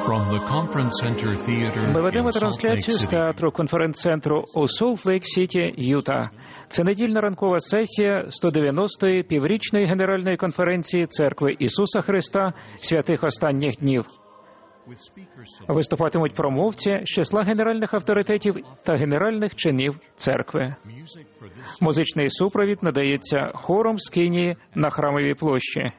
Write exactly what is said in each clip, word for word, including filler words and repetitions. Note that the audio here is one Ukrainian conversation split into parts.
Ми ведемо трансляцію з театру конференц-центру у Солт-Лейк-Сіті, Юта. Це недільна ранкова сесія сто дев'яностої піврічної генеральної конференції Церкви Ісуса Христа святих останніх днів. Виступатимуть промовці з числа генеральних авторитетів та генеральних чинів церкви. Музичний супровід надається хором з Кинії на Храмовій площі.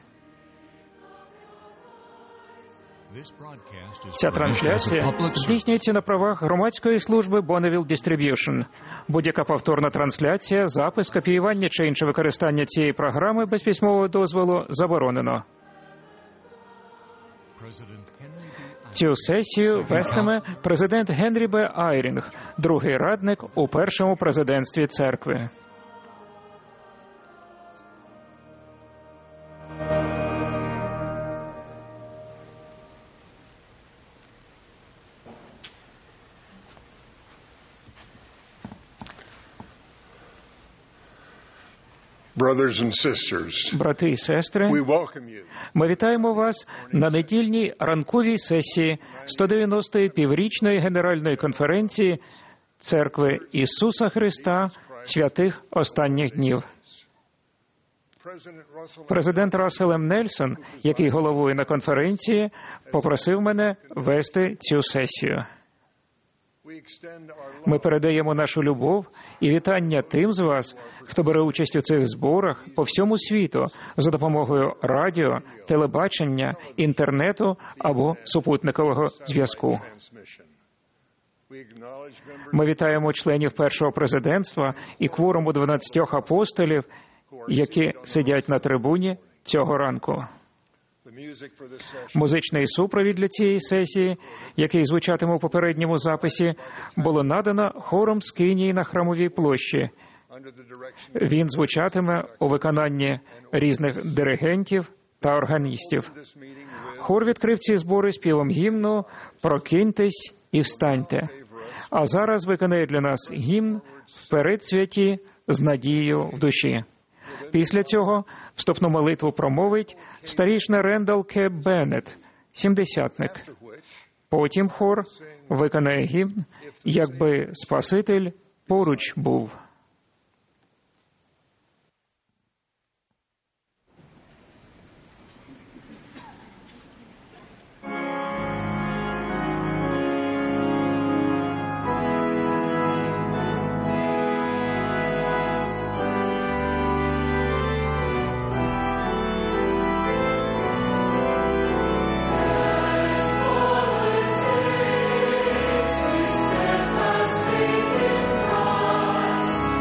Ця трансляція здійснюється на правах громадської служби Bonneville Distribution. Будь-яка повторна трансляція, запис, копіювання чи інше використання цієї програми без письмового дозволу заборонено. Цю сесію вестиме президент Генрі Б. Айрінг, другий радник у першому президентстві церкви. Брати і сестри, ми вітаємо вас на недільній ранковій сесії сто дев'яностої піврічної генеральної конференції Церкви Ісуса Христа святих останніх днів. Президент Рассел М. Нельсон, який головує на конференції, попросив мене вести цю сесію. Ми передаємо нашу любов і вітання тим з вас, хто бере участь у цих зборах по всьому світу за допомогою радіо, телебачення, інтернету або супутникового зв'язку. Ми вітаємо членів першого президентства і кворуму дванадцятьох апостолів, які сидять на трибуні цього ранку. Музичний супровід для цієї сесії, який звучатиме у попередньому записі, було надано хором з Кинії на Храмовій площі. Він звучатиме у виконанні різних диригентів та органістів. Хор відкрив ці збори співом гімну «Прокиньтесь і встаньте». А зараз виконає для нас гімн «Вперед, святі, з надією в душі». Після цього вступну молитву промовить старішина Рендал К. Беннет, сімдесятник. Потім хор виконає гімн «Якби Спаситель поруч був». Us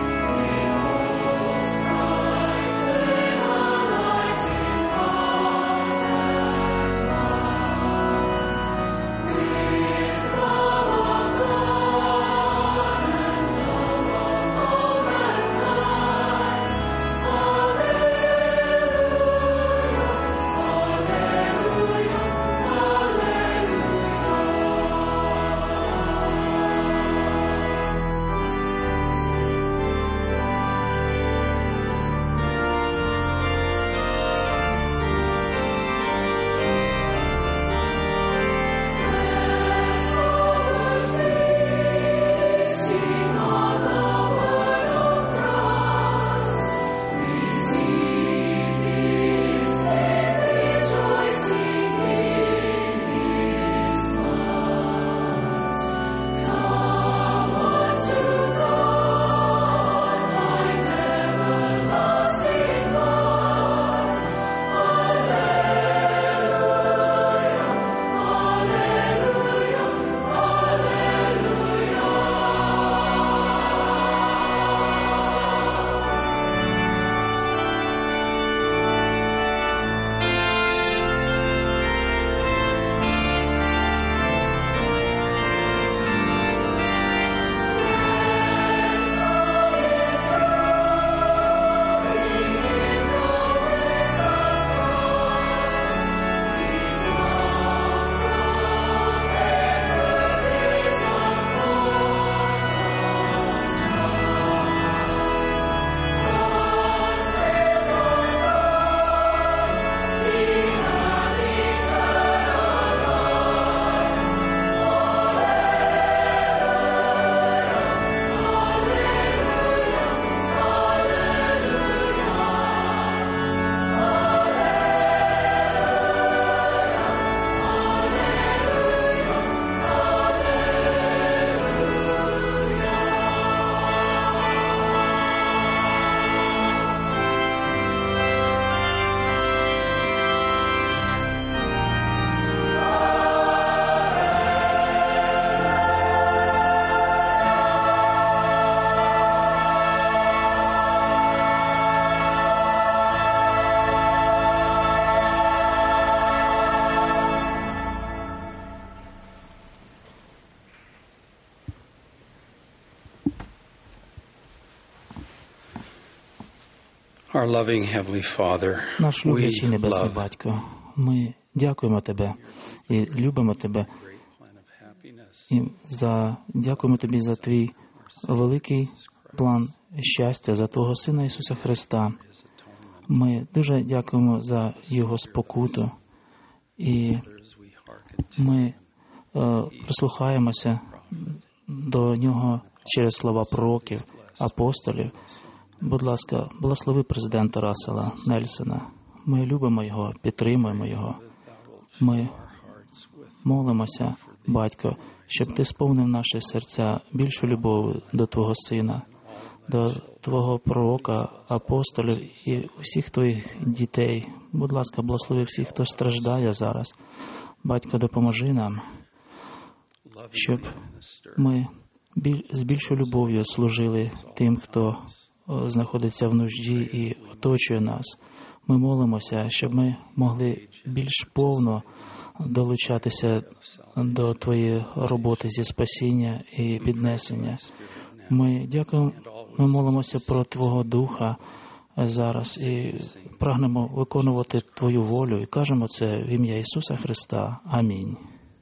Our loving Heavenly Father, Наш люблячий we Небесний love Батько, ми дякуємо Тебе і любимо Тебе. plan of happiness. І за, дякуємо Тобі за Твій великий план щастя, за Твого Сина Ісуса Христа. Ми дуже дякуємо за Його спокуту. І ми е, прислухаємося до Нього через слова пророків, апостолів. Будь ласка, благослови президента Рассела Нельсона. Ми любимо його, підтримуємо його. Ми молимося, Батько, щоб Ти сповнив наші серця більшу любов до Твого Сина, до Твого пророка, апостолів і усіх Твоїх дітей. Будь ласка, благослови всіх, хто страждає зараз. Батько, допоможи нам, щоб ми біль, з більшою любов'ю служили тим, хто о, знаходиться в нужді і оточує нас. Ми молимося, щоб ми могли більш повно долучатися до Твоєї роботи зі спасіння і піднесення. Ми дякуємо, ми молимося про Твого Духа зараз і прагнемо виконувати Твою волю і кажемо це в ім'я Ісуса Христа. Амінь.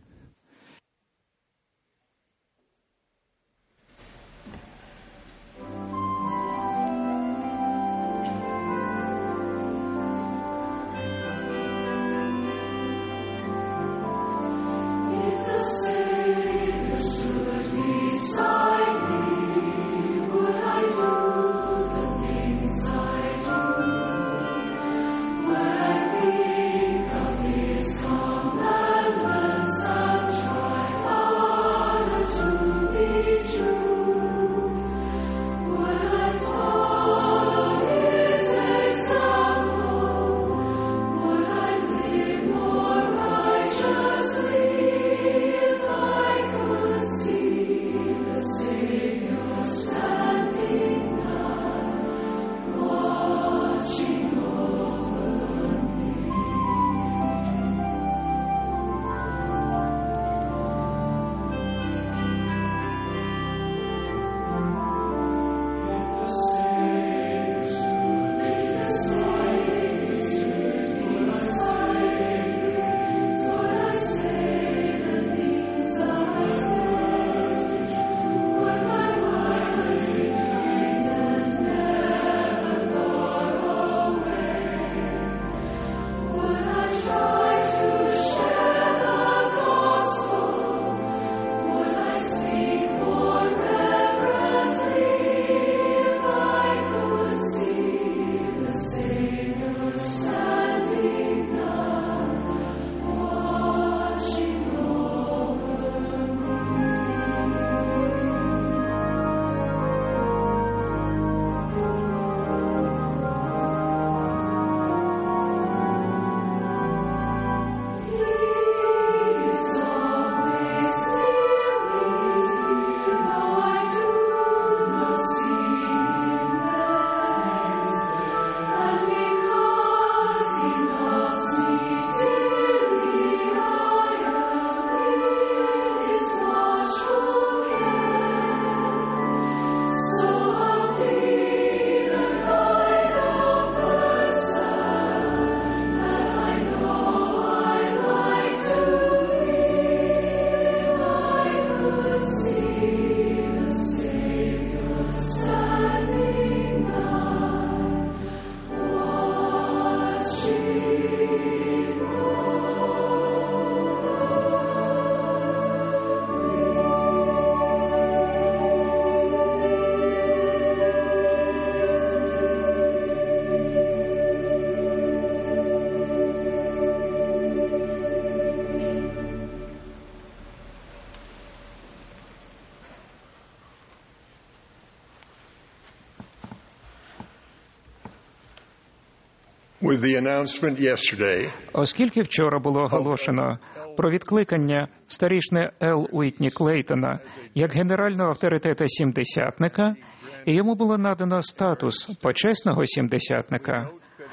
With the announcement yesterday, Оскільки вчора було оголошено про відкликання старішини Ел Уітні Клейтона як генерального авторитета сімдесятника, і йому було надано статус почесного сімдесятника,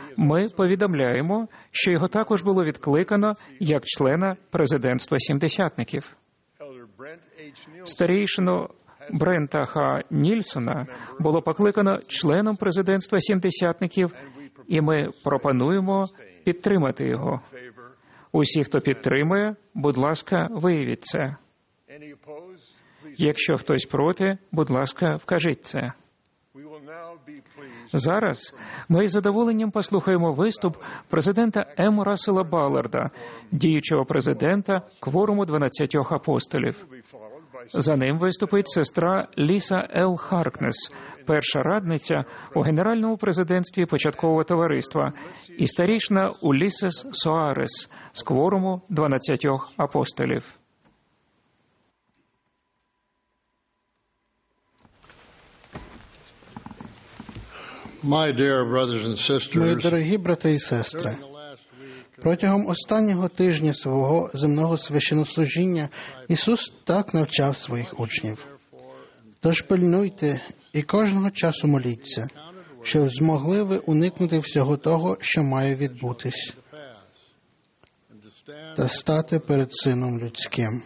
ми повідомляємо, що його також було відкликано як члена президентства сімдесятників. Старішину Брента Х. Нільсона було покликано членом президентства сімдесятників і ми пропонуємо підтримати його. Усі, хто підтримує, будь ласка, виявіть це. Якщо хтось проти, будь ласка, вкажіть це. Зараз ми із задоволенням послухаємо виступ президента М. Рассела Балларда, діючого президента Кворуму дванадцятьох апостолів. За ним виступить сестра Ліса Л. Харкнес, перша радниця у Генеральному президентстві початкового товариства, і старішна Улісес Соарес з Кворуму дванадцятьох апостолів. My dear brothers and sisters, Мої дорогі брати і сестри, протягом останнього тижня свого земного священнослужіння Ісус так навчав своїх учнів. Тож пильнуйте і кожного часу моліться, щоб змогли ви уникнути всього того, що має відбутись, та стати перед Сином Людським.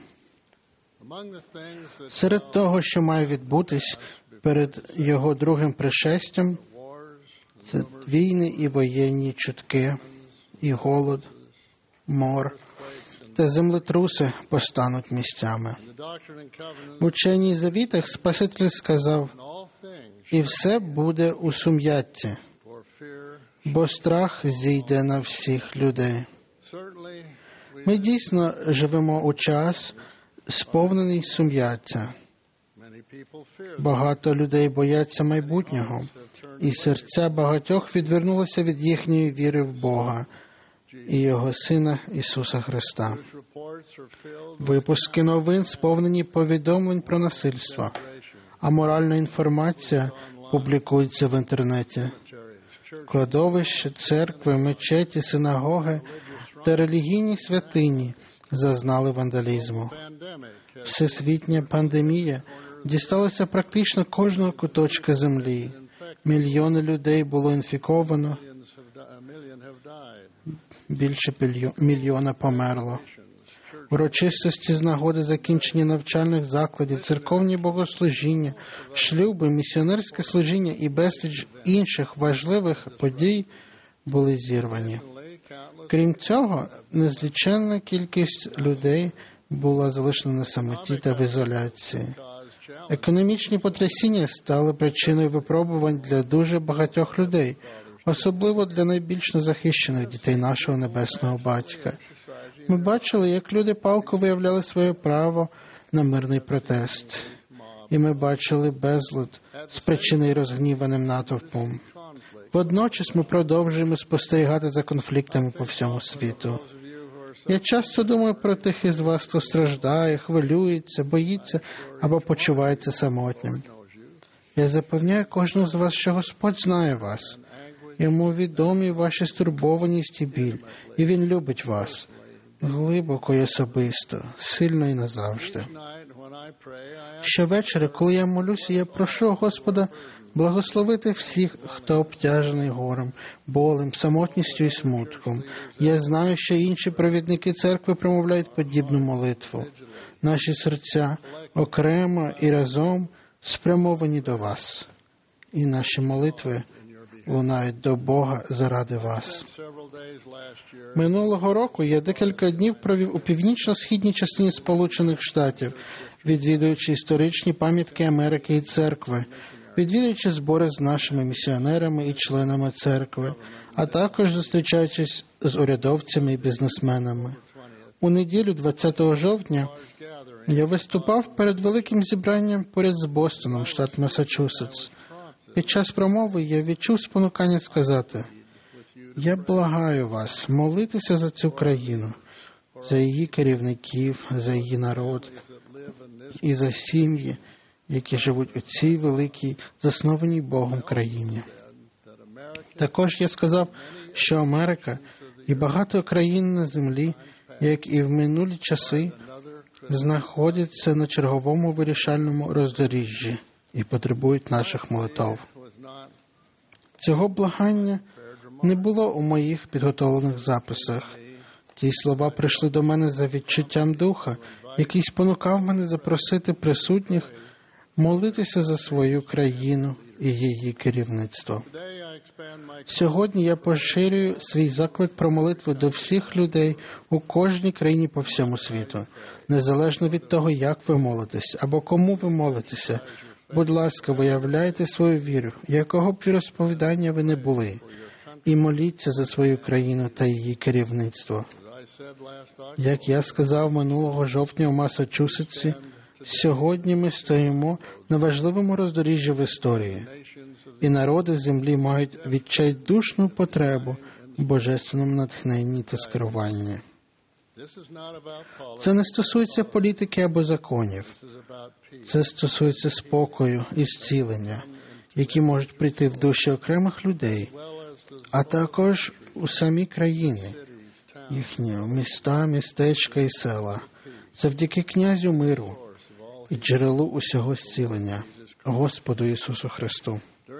Серед того, що має відбутись перед Його другим пришестям, це війни і воєнні чутки, і голод, мор та землетруси постануть місцями. В ученій завітах Спаситель сказав: «І все буде у сум'ятті, бо страх зійде на всіх людей». Ми дійсно живемо у час, сповнений сум'яття. Багато людей бояться майбутнього, і серця багатьох відвернулися від їхньої віри в Бога і Його Сина Ісуса Христа. Випуски новин сповнені повідомлень про насильство, а моральна інформація публікується в інтернеті. Кладовища, церкви, мечеті, синагоги та релігійні святині зазнали вандалізму. Всесвітня пандемія дісталася практично кожного куточка землі. Мільйони людей було інфіковано, більше мільйона померло. Урочистості з нагоди закінчення навчальних закладів, церковні богослужіння, шлюби, місіонерське служіння і безліч інших важливих подій були зірвані. Крім цього, незліченна кількість людей була залишена на самоті та в ізоляції. Економічні потрясіння стали причиною випробувань для дуже багатьох людей, особливо для найбільш незахищених дітей нашого Небесного Батька. Ми бачили, як люди палко виявляли своє право на мирний протест. І ми бачили безлад, спричинений розгніваним натовпом. Водночас ми продовжуємо спостерігати за конфліктами по всьому світу. Я часто думаю про тих із вас, хто страждає, хвилюється, боїться або почувається самотнім. Я запевняю кожного з вас, що Господь знає вас. Йому відомі ваші стурбованість і біль, і Він любить вас глибоко і особисто, сильно і назавжди. Щовечора, коли я молюся, я прошу Господа благословити всіх, хто обтяжений горем, болем, самотністю і смутком. Я знаю, що інші провідники церкви промовляють подібну молитву. Наші серця окремо і разом спрямовані до вас. І наші молитви лунають до Бога заради вас. Минулого року я декілька днів провів у північно-східній частині Сполучених Штатів, відвідуючи історичні пам'ятки Америки і церкви, відвідуючи збори з нашими місіонерами і членами церкви, а також зустрічаючись з урядовцями і бізнесменами. У неділю, двадцятого жовтня, я виступав перед великим зібранням поряд з Бостоном, штат Масачусетс. Під час промови я відчув спонукання сказати: «Я благаю вас молитися за цю країну, за її керівників, за її народ і за сім'ї, які живуть у цій великій, заснованій Богом країні». Також я сказав, що Америка і багато країн на землі, як і в минулі часи, знаходяться на черговому вирішальному роздоріжжі і потребують наших молитов. Цього благання не було у моїх підготовлених записах. Ті слова прийшли до мене за відчуттям духа, який спонукав мене запросити присутніх молитися за свою країну і її керівництво. Сьогодні я поширюю свій заклик про молитву до всіх людей у кожній країні по всьому світу. Незалежно від того, як ви молитесь або кому ви молитеся, будь ласка, виявляйте свою віру, якого б віросповідання ви не були, і моліться за свою країну та її керівництво. Як я сказав минулого жовтня в Масачусетсі, сьогодні ми стоїмо на важливому роздоріжжі в історії, і народи землі мають відчайдушну потребу в божественному натхненні та скеруванні. Це не стосується політики або законів. Це стосується спокою і зцілення, які можуть прийти в душі окремих людей, а також у самій країні, їхні міста, містечка і села, завдяки князю миру і джерелу усього зцілення, Господу Ісусу Христу.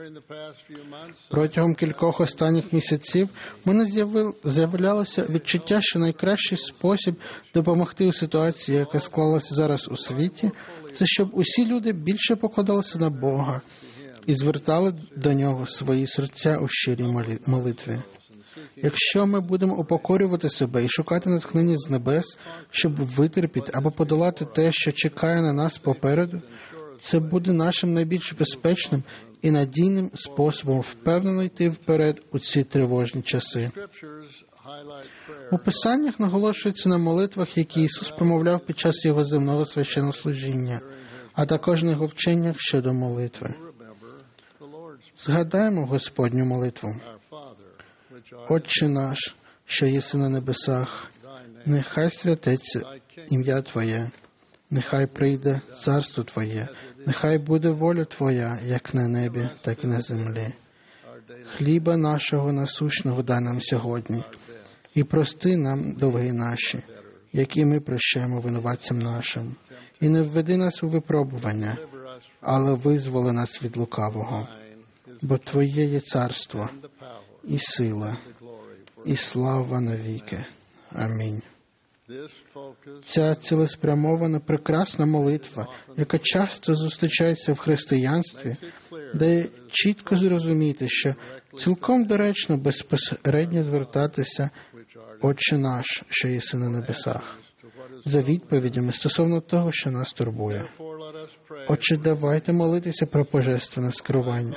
Протягом кількох останніх місяців в мене з'являлося відчуття, що найкращий спосіб допомогти у ситуації, яка склалася зараз у світі, це щоб усі люди більше покладалися на Бога і звертали до Нього свої серця у щирій молитві. Якщо ми будемо упокорювати себе і шукати натхнення з небес, щоб витерпіти або подолати те, що чекає на нас попереду, це буде нашим найбільш безпечним і надійним способом впевнено йти вперед у ці тривожні часи. У Писаннях наголошується на молитвах, які Ісус промовляв під час Його земного священнослужіння, а також на Його вченнях щодо молитви. Згадаємо Господню молитву. «Отче наш, що єси на небесах, нехай святиться ім'я Твоє, нехай прийде царство Твоє, нехай буде воля Твоя, як на небі, так і на землі. Хліба нашого насущного дай нам сьогодні, і прости нам довги наші, які ми прощаємо винуватцям нашим. І не введи нас у випробування, але визволи нас від лукавого. Бо Твоє є царство, і сила, і слава навіки. Амінь». Ця цілеспрямована, прекрасна молитва, яка часто зустрічається в християнстві, дає чітко зрозуміти, що цілком доречно безпосередньо звертатися «Отче наш, що єси на небесах», за відповідями стосовно того, що нас турбує. Отже, давайте молитися про божественне скерування.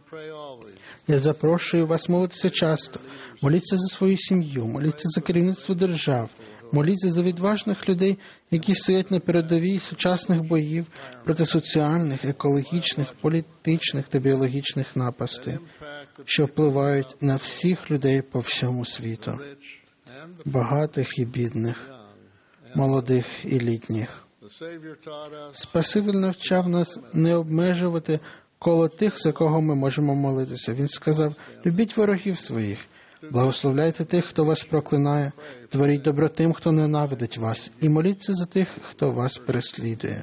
Я запрошую вас молитися часто. Моліться за свою сім'ю, моліться за керівництво держав, моліться за відважних людей, які стоять на передовій сучасних боїв проти соціальних, екологічних, політичних та біологічних напастей, що впливають на всіх людей по всьому світу, багатих і бідних, молодих і літніх. Спаситель навчав нас не обмежувати коло тих, за кого ми можемо молитися. Він сказав: «Любіть ворогів своїх, благословляйте тих, хто вас проклинає, творіть добро тим, хто ненавидить вас, і моліться за тих, хто вас переслідує».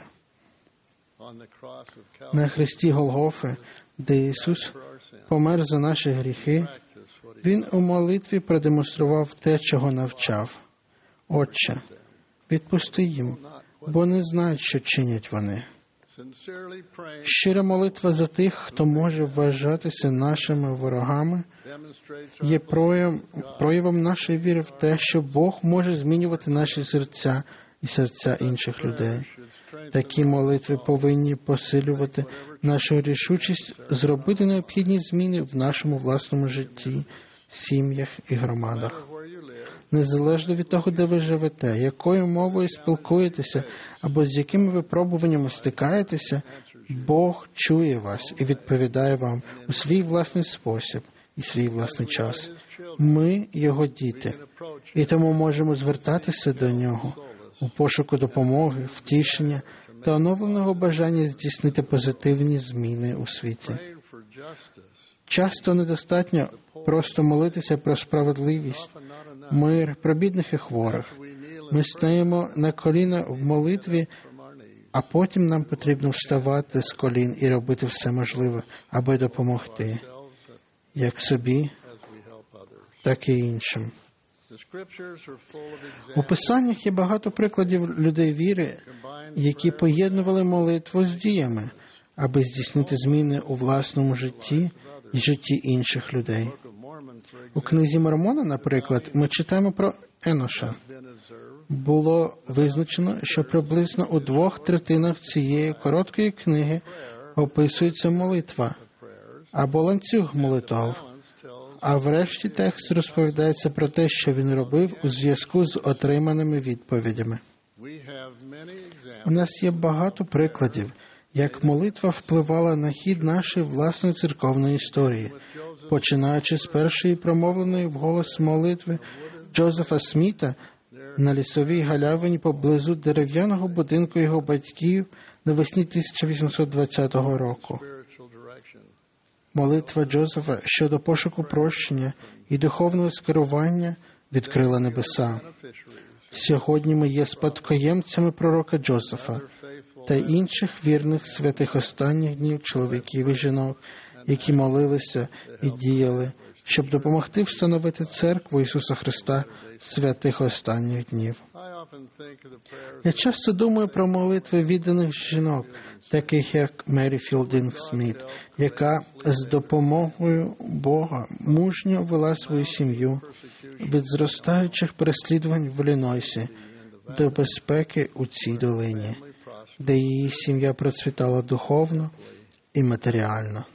На хресті Голгофи, де Ісус помер за наші гріхи, Він у молитві продемонстрував те, чого навчав. «Отче, відпусти їм, бо не знають, що чинять вони». Щира молитва за тих, хто може вважатися нашими ворогами, є проявом, проявом нашої віри в те, що Бог може змінювати наші серця і серця інших людей. Такі молитви повинні посилювати нашу рішучість зробити необхідні зміни в нашому власному житті, сім'ях і громадах. Незалежно від того, де ви живете, якою мовою спілкуєтеся або з якими випробуваннями стикаєтеся, Бог чує вас і відповідає вам у свій власний спосіб і свій власний час. Ми – Його діти, і тому можемо звертатися до Нього у пошуку допомоги, втішення та оновленого бажання здійснити позитивні зміни у світі. Часто недостатньо просто молитися про справедливість, мир, про бідних і хворих. Ми стаємо на коліна в молитві, а потім нам потрібно вставати з колін і робити все можливе, аби допомогти, як собі, так і іншим. У Писаннях є багато прикладів людей віри, які поєднували молитву з діями, аби здійснити зміни у власному житті, і житті інших людей. У книзі Мормона, наприклад, ми читаємо про Еноша. Було визначено, що приблизно у двох третинах цієї короткої книги описується молитва або ланцюг молитов, а врешті текст розповідається про те, що він робив у зв'язку з отриманими відповідями. У нас є багато прикладів, як молитва впливала на хід нашої власної церковної історії, починаючи з першої промовленої вголос молитви Джозефа Сміта на лісовій галявині поблизу дерев'яного будинку його батьків навесні тисяча вісімсот двадцятого року. Молитва Джозефа щодо пошуку прощення і духовного скерування відкрила небеса. Сьогодні ми є спадкоємцями пророка Джозефа та інших вірних святих останніх днів чоловіків і жінок, які молилися і діяли, щоб допомогти встановити церкву Ісуса Христа святих останніх днів. Я часто думаю про молитви відданих жінок, таких як Мері Філдинг Сміт, яка з допомогою Бога мужньо вела свою сім'ю від зростаючих переслідувань в Іллінойсі до безпеки у цій долині, де її сім'я процвітала духовно і матеріально.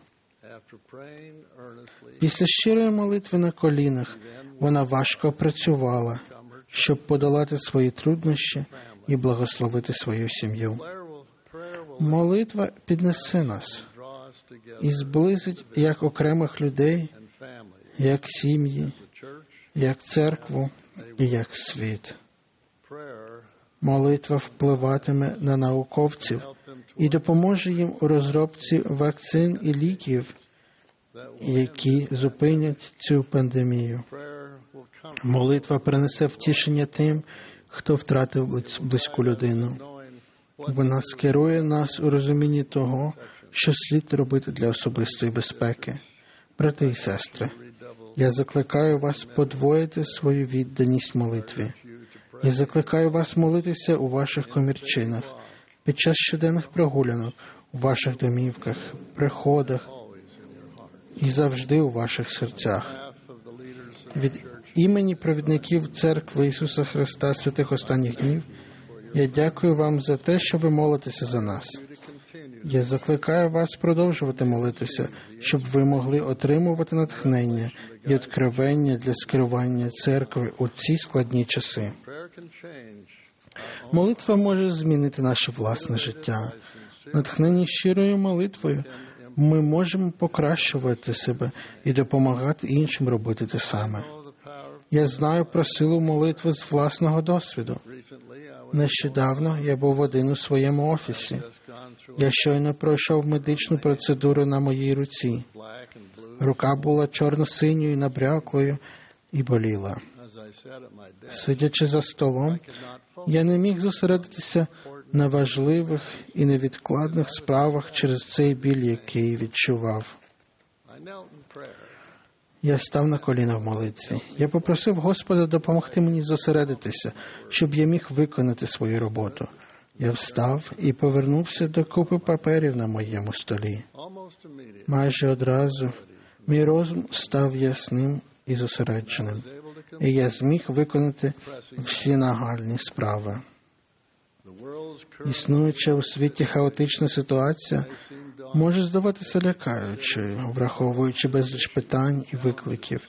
Після щирої молитви на колінах вона важко працювала, щоб подолати свої труднощі і благословити свою сім'ю. Молитва піднесе нас і зблизить як окремих людей, як сім'ї, як церкву і як світ. Молитва впливатиме на науковців і допоможе їм у розробці вакцин і ліків, які зупинять цю пандемію. Молитва принесе втішення тим, хто втратив близьку людину. Вона скерує нас у розумінні того, що слід робити для особистої безпеки. Брати і сестри, я закликаю вас подвоїти свою відданість молитві. Я закликаю вас молитися у ваших комірчинах, під час щоденних прогулянок, у ваших домівках, приходах і завжди у ваших серцях. Від імені провідників Церкви Ісуса Христа святих останніх днів я дякую вам за те, що ви молитеся за нас. Я закликаю вас продовжувати молитися, щоб ви могли отримувати натхнення і откровення для скерування церкви у ці складні часи. Молитва може змінити наше власне життя. Натхнені щирою молитвою ми можемо покращувати себе і допомагати іншим робити те саме. Я знаю про силу молитви з власного досвіду. Нещодавно я був один у своєму офісі. Я щойно пройшов медичну процедуру на моїй руці. Рука була чорно-синьою, набряклою і боліла. Сидячи за столом, я не міг зосередитися на важливих і невідкладних справах через цей біль, який відчував. Я став на коліна в молитві. Я попросив Господа допомогти мені зосередитися, щоб я міг виконати свою роботу. Я встав і повернувся до купи паперів на моєму столі. Майже одразу мій розум став ясним і зосередженим, і я зміг виконати всі нагальні справи. Існуюча у світі хаотична ситуація може здаватися лякаючою, враховуючи безліч питань і викликів.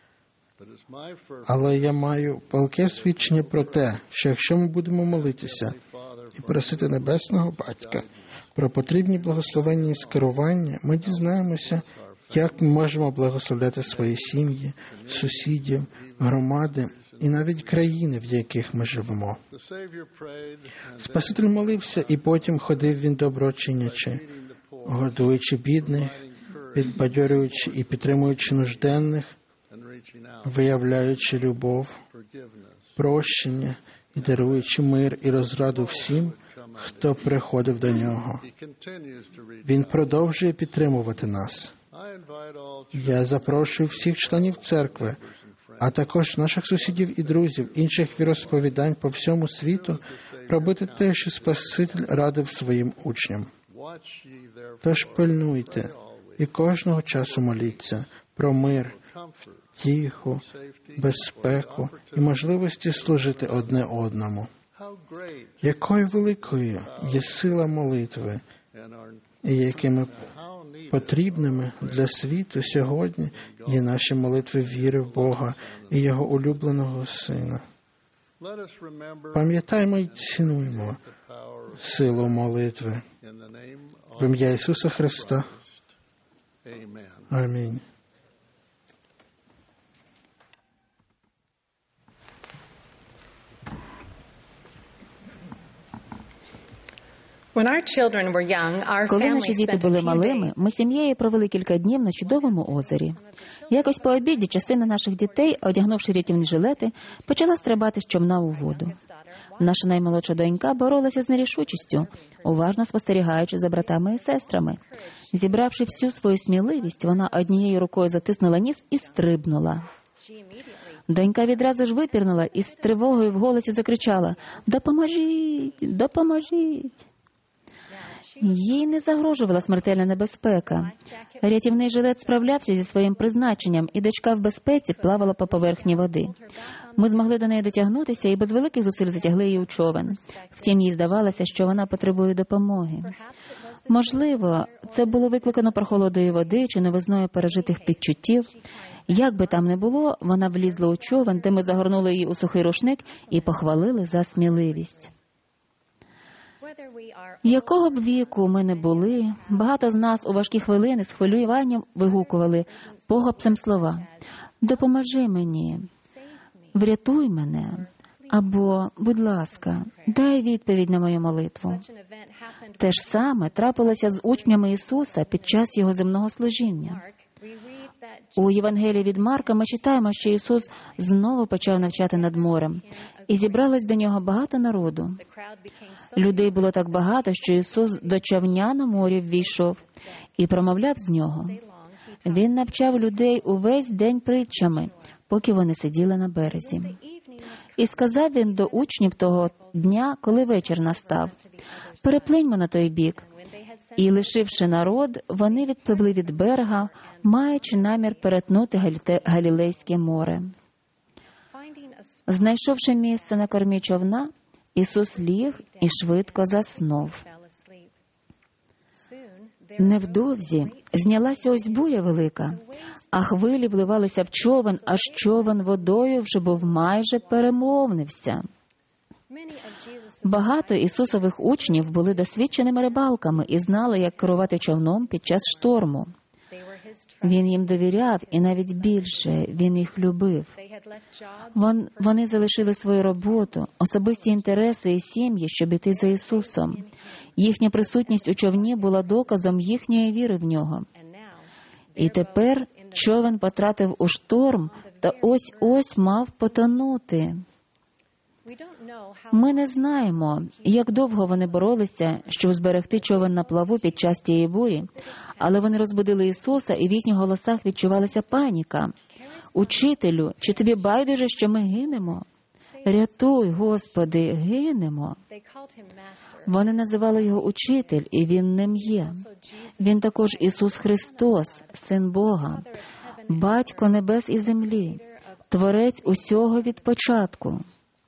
Але я маю палке свідчення про те, що якщо ми будемо молитися і просити Небесного Батька про потрібні благословення і скерування, ми дізнаємося, як ми можемо благословляти свої сім'ї, сусідів, громади і навіть країни, в яких ми живемо. Спаситель молився, і потім ходив він доброчинячи, годуючи бідних, підбадьорюючи і підтримуючи нужденних, виявляючи любов, прощення і даруючи мир і розраду всім, хто приходив до нього. Він продовжує підтримувати нас. Я запрошую всіх членів церкви, а також наших сусідів і друзів, інших віросповідань по всьому світу, робити те, що Спаситель радив своїм учням. Тож пильнуйте і кожного часу моліться про мир, втіху, безпеку і можливості служити одне одному. Якою великою є сила молитви, і якими потрібними для світу сьогодні є наші молитви віри в Бога і Його улюбленого Сина. Пам'ятаймо і цінуймо силу молитви. В ім'я Ісуса Христа. Амінь. Коли наші діти були малими, ми сім'єю провели кілька днів на чудовому озері. Якось по обіді частина наших дітей, одягнувши рятівні жилети, почала стрибати з човна у воду. Наша наймолодша донька боролася з нерішучістю, уважно спостерігаючи за братами і сестрами. Зібравши всю свою сміливість, вона однією рукою затиснула ніс і стрибнула. Донька відразу ж випірнула і з тривогою в голосі закричала: «Допоможіть! Допоможіть!» Їй не загрожувала смертельна небезпека. Рятівний жилет справлявся зі своїм призначенням, і дочка в безпеці плавала по поверхні води. Ми змогли до неї дотягнутися і без великих зусиль затягли її у човен. Втім, їй здавалося, що вона потребує допомоги. Можливо, це було викликано прохолодою води чи новизною пережитих відчуттів. Як би там не було, вона влізла у човен, де ми загорнули її у сухий рушник і похвалили за сміливість. Якого б віку ми не були, багато з нас у важкі хвилини з хвилюванням вигукували похапцем слова «Допоможи мені», «Врятуй мене» або «Будь ласка, дай відповідь на мою молитву». Те ж саме трапилося з учнями Ісуса під час Його земного служіння. У Євангелії від Марка ми читаємо, що Ісус знову почав навчати над морем, і зібралось до Нього багато народу. Людей було так багато, що Ісус до човня на морі ввійшов і промовляв з нього. Він навчав людей увесь день притчами, поки вони сиділи на березі. І сказав Він до учнів того дня, коли вечір настав: «Переплиньмо на той бік». І, лишивши народ, вони відпливли від берега, маючи намір перетнути Галілейське море. Знайшовши місце на кормі човна, Ісус ліг і швидко заснув. Невдовзі знялася ось буря велика, а хвилі вливалися в човен, аж човен водою вже був майже переповнився. Багато Ісусових учнів були досвідченими рибалками і знали, як керувати човном під час шторму. Він їм довіряв, і навіть більше, Він їх любив. Вон, вони залишили свою роботу, особисті інтереси і сім'ї, щоб іти за Ісусом. Їхня присутність у човні була доказом їхньої віри в Нього. І тепер човен потратив у шторм та ось-ось мав потонути. Ми не знаємо, як довго вони боролися, щоб зберегти човен на плаву під час тієї бурі, але вони розбудили Ісуса, і в їхніх голосах відчувалася паніка. «Учителю, чи тобі байдуже, що ми гинемо? Рятуй, Господи, гинемо!» Вони називали Його Учитель, і Він ним є. Він також Ісус Христос, Син Бога, Батько небес і землі, Творець усього від початку.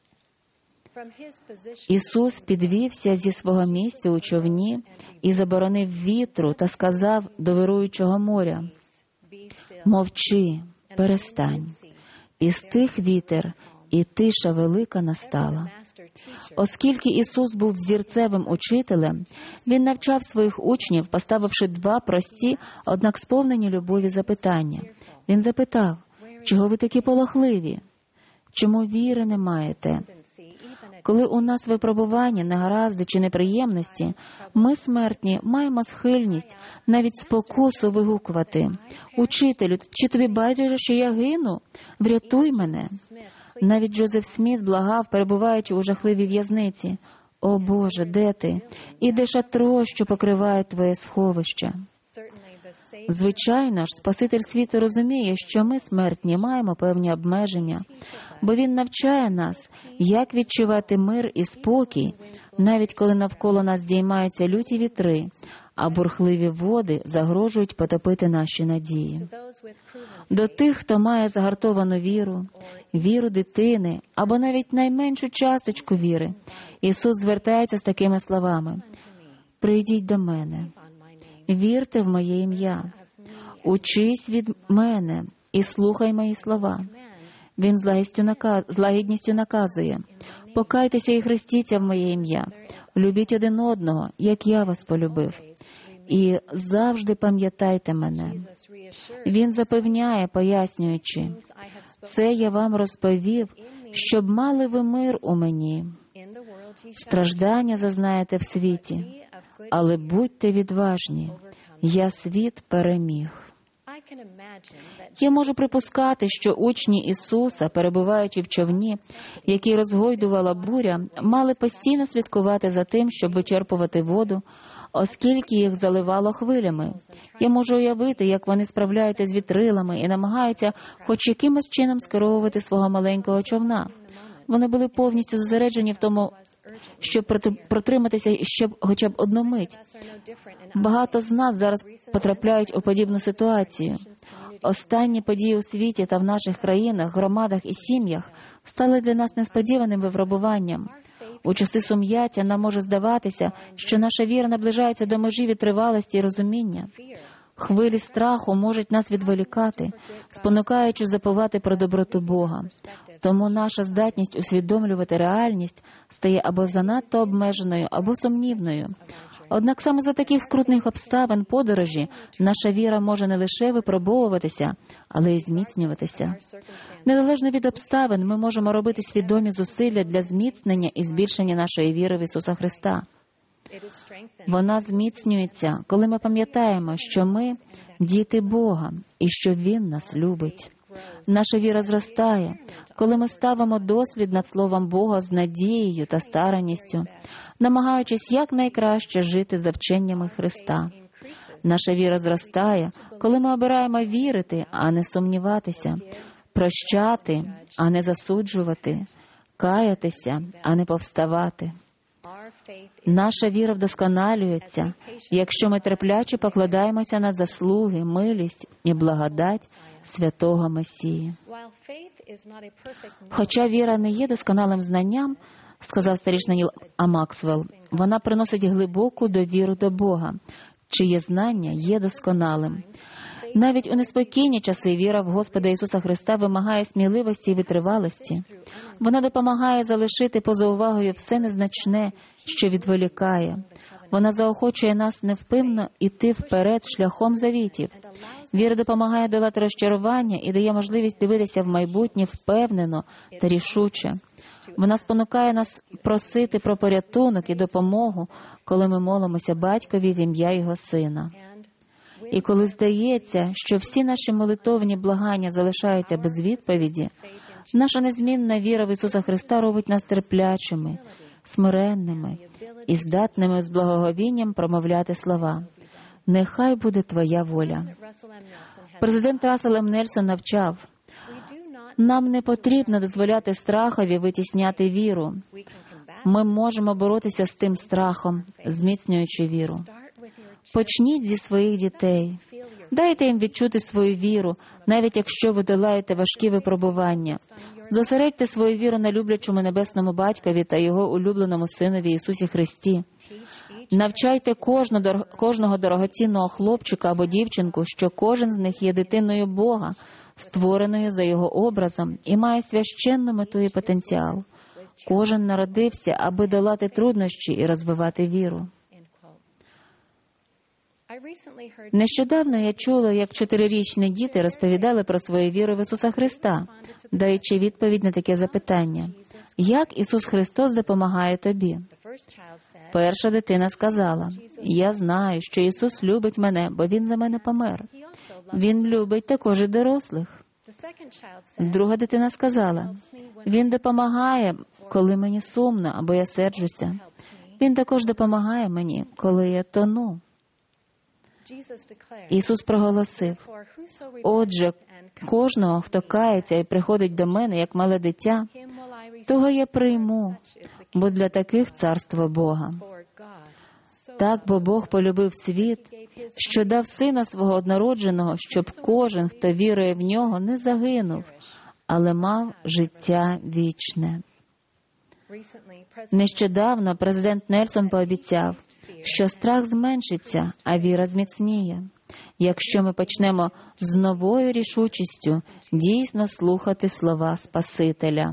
Ісус підвівся зі свого місця у човні і заборонив вітру та сказав до вируючого моря: «Мовчи, перестань». І стих вітер, і тиша велика настала. Оскільки Ісус був взірцевим учителем, Він навчав своїх учнів, поставивши два прості, однак сповнені любові запитання. Він запитав: «Чого ви такі полохливі? Чому віри не маєте?» Коли у нас випробування, негаразди чи неприємності, ми, смертні, маємо схильність навіть спокусу вигукувати: «Учителю, чи тобі байдуже, що я гину? Врятуй мене!» Навіть Джозеф Сміт благав, перебуваючи у жахливій в'язниці: «О Боже, де ти? І де шатро, що покриває твоє сховище?» Звичайно ж, Спаситель світу розуміє, що ми, смертні, маємо певні обмеження, бо Він навчає нас, як відчувати мир і спокій, навіть коли навколо нас здіймаються люті вітри, а бурхливі води загрожують потопити наші надії. До тих, хто має загартовану віру, віру дитини або навіть найменшу часточку віри, Ісус звертається з такими словами: «Прийдіть до мене, вірте в моє ім'я, учись від мене і слухай мої слова». Він з лагідністю, наказ... з лагідністю наказує: «Покайтеся і хрестіться в моє ім'я, любіть один одного, як я вас полюбив, і завжди пам'ятайте мене». Він запевняє, пояснюючи: «Це я вам розповів, щоб мали ви мир у мені. Страждання зазнаєте в світі, але будьте відважні, я світ переміг». Я можу припускати, що учні Ісуса, перебуваючи в човні, який розгойдувала буря, мали постійно слідкувати за тим, щоб вичерпувати воду, оскільки їх заливало хвилями. Я можу уявити, як вони справляються з вітрилами і намагаються хоч якимось чином скеровувати свого маленького човна. Вони були повністю зосереджені в тому, щоб протриматися ще хоча б одну мить. Багато з нас зараз потрапляють у подібну ситуацію. Останні події у світі та в наших країнах, громадах і сім'ях стали для нас несподіваним випробуванням. У часи сум'яття нам може здаватися, що наша віра наближається до межі витривалості і розуміння. Хвилі страху можуть нас відволікати, спонукаючи забувати про доброту Бога. Тому наша здатність усвідомлювати реальність стає або занадто обмеженою, або сумнівною. Однак саме за таких скрутних обставин подорожі наша віра може не лише випробовуватися, але й зміцнюватися. Незалежно від обставин ми можемо робити свідомі зусилля для зміцнення і збільшення нашої віри в Ісуса Христа. Вона зміцнюється, коли ми пам'ятаємо, що ми – діти Бога і що Він нас любить. Наша віра зростає, коли ми ставимо дослід над Словом Бога з надією та старанністю, намагаючись якнайкраще жити за вченнями Христа. Наша віра зростає, коли ми обираємо вірити, а не сумніватися, прощати, а не засуджувати, каятися, а не повставати. Наша віра вдосконалюється, якщо ми терпляче покладаємося на заслуги, милість і благодать святого Месії. Хоча віра не є досконалим знанням, сказав старішина Ніл А. Максвелл, вона приносить глибоку довіру до Бога, чиє знання є досконалим. Навіть у неспокійні часи віра в Господа Ісуса Христа вимагає сміливості і витривалості. Вона допомагає залишити поза увагою все незначне, що відволікає. Вона заохочує нас невпинно іти вперед шляхом завітів. Віра допомагає долати розчарування і дає можливість дивитися в майбутнє впевнено та рішуче. Вона спонукає нас просити про порятунок і допомогу, коли ми молимося Батькові в ім'я Його Сина. І коли здається, що всі наші молитовні благання залишаються без відповіді, наша незмінна віра в Ісуса Христа робить нас терплячими, смиренними і здатними з благоговінням промовляти слова: «Нехай буде Твоя воля». Президент Рассел М. Нельсон навчав: «Нам не потрібно дозволяти страхові витісняти віру. Ми можемо боротися з тим страхом, зміцнюючи віру. Почніть зі своїх дітей. Дайте їм відчути свою віру, навіть якщо ви долаєте важкі випробування. Зосередьте свою віру на люблячому небесному Батькові та Його улюбленому Синові Ісусі Христі. Навчайте кожного, кожного дорогоцінного хлопчика або дівчинку, що кожен з них є дитиною Бога, створеною за Його образом і має священну мету і потенціал. Кожен народився, аби долати труднощі і розвивати віру». Нещодавно я чула, як чотирирічні діти розповідали про свою віру в Ісуса Христа, даючи відповідь на таке запитання: «Як Ісус Христос допомагає тобі?» Перша дитина сказала: «Я знаю, що Ісус любить мене, бо Він за мене помер. Він любить також і дорослих». Друга дитина сказала: «Він допомагає, коли мені сумно або я серджуся. Він також допомагає мені, коли я тону». Ісус проголосив: «Отже, кожного, хто кається і приходить до мене, як мале дитя, того я прийму, бо для таких царство Бога». Так бо Бог полюбив світ, що дав Сина Свого однородженого, щоб кожен, хто вірує в Нього, не загинув, але мав життя вічне. Нещодавно президент Нельсон пообіцяв, що страх зменшиться, а віра зміцніє, якщо ми почнемо з новою рішучістю дійсно слухати слова Спасителя.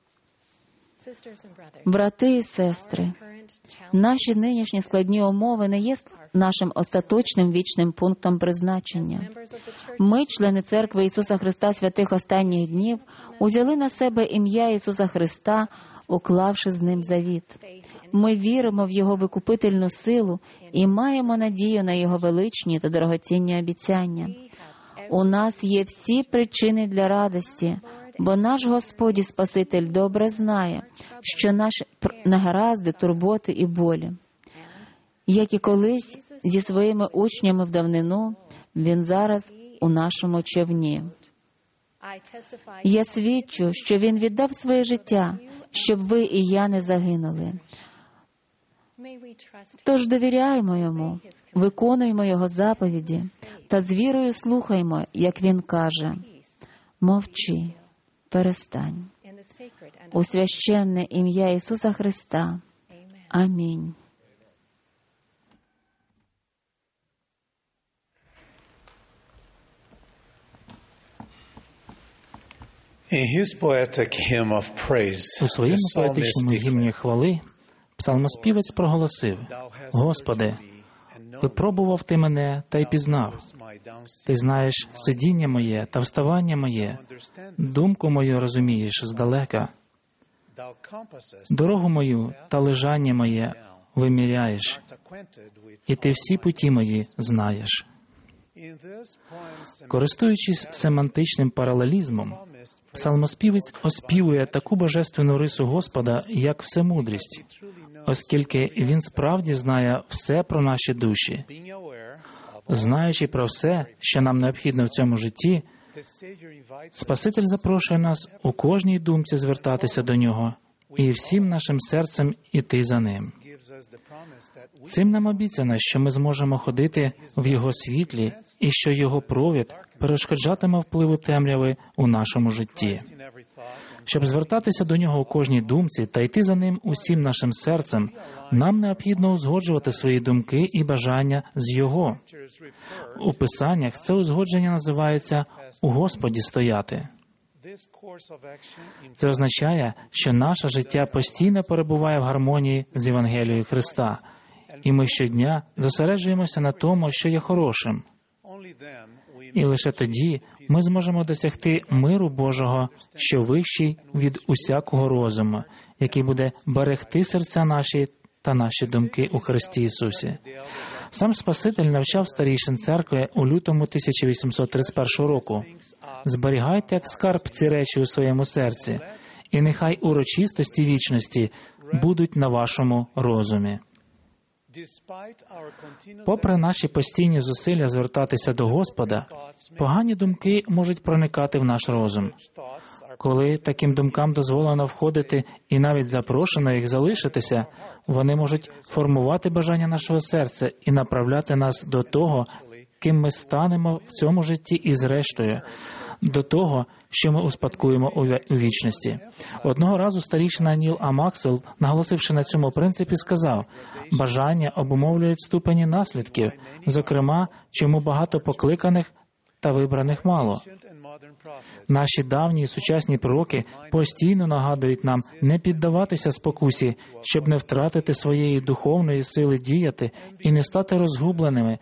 Брати і сестри, наші нинішні складні умови не є нашим остаточним вічним пунктом призначення. Ми, члени Церкви Ісуса Христа святих останніх днів, узяли на себе ім'я Ісуса Христа, уклавши з Ним завіт. Ми віримо в Його викупительну силу і маємо надію на Його величні та дорогоцінні обіцяння. У нас є всі причини для радості, бо наш Господь і Спаситель добре знає, що наші негаразди, турботи і болі. Як і колись зі своїми учнями в давнину, Він зараз у нашому човні. Я свідчу, що Він віддав своє життя, щоб ви і я не загинули. Тож довіряємо Йому, виконуємо Його заповіді та з вірою слухаймо, як Він каже: «Мовчи, перестань». У священне ім'я Ісуса Христа. Амінь. In his poetic hymn of praise, У своєму the psalmist поетичному declared, гімні хвали псалмоспівець проголосив: «Господи, випробував Ти мене та й пізнав. Ти знаєш сидіння моє та вставання моє, думку мою розумієш здалека. Дорогу мою та лежання моє виміряєш, і Ти всі путі мої знаєш». Користуючись семантичним паралелізмом, псалмоспівець оспівує таку божественну рису Господа, як всемудрість, оскільки Він справді знає все про наші душі. Знаючи про все, що нам необхідно в цьому житті, Спаситель запрошує нас у кожній думці звертатися до Нього і всім нашим серцем іти за Ним. Цим нам обіцяно, що ми зможемо ходити в Його світлі і що Його провід перешкоджатиме впливу темряви у нашому житті. Щоб звертатися до Нього у кожній думці та йти за Ним усім нашим серцем, нам необхідно узгоджувати свої думки і бажання з Його. У Писаннях це узгодження називається «у Господі стояти». Це означає, що наше життя постійно перебуває в гармонії з Євангелією Христа, і ми щодня зосереджуємося на тому, що є хорошим. І лише тоді ми зможемо досягти миру Божого, що вищий від усякого розуму, який буде берегти серця наші та наші думки у Христі Ісусі. Сам Спаситель навчав старійшин церкви у лютому тисяча вісімсот тридцять першого року: «Зберігайте як скарб ці речі у своєму серці, і нехай урочистості вічності будуть на вашому розумі». Попри наші постійні зусилля звертатися до Господа, погані думки можуть проникати в наш розум. Коли таким думкам дозволено входити і навіть запрошено їх залишитися, вони можуть формувати бажання нашого серця і направляти нас до того, ким ми станемо в цьому житті і зрештою, до того, що ми успадкуємо у вічності. Одного разу старішина Ніл А. Максвелл, наголосивши на цьому принципі, сказав: «Бажання обумовлюють ступені наслідків, зокрема, чому багато покликаних та вибраних мало». Наші давні і сучасні пророки постійно нагадують нам не піддаватися спокусі, щоб не втратити своєї духовної сили діяти і не стати розгубленими,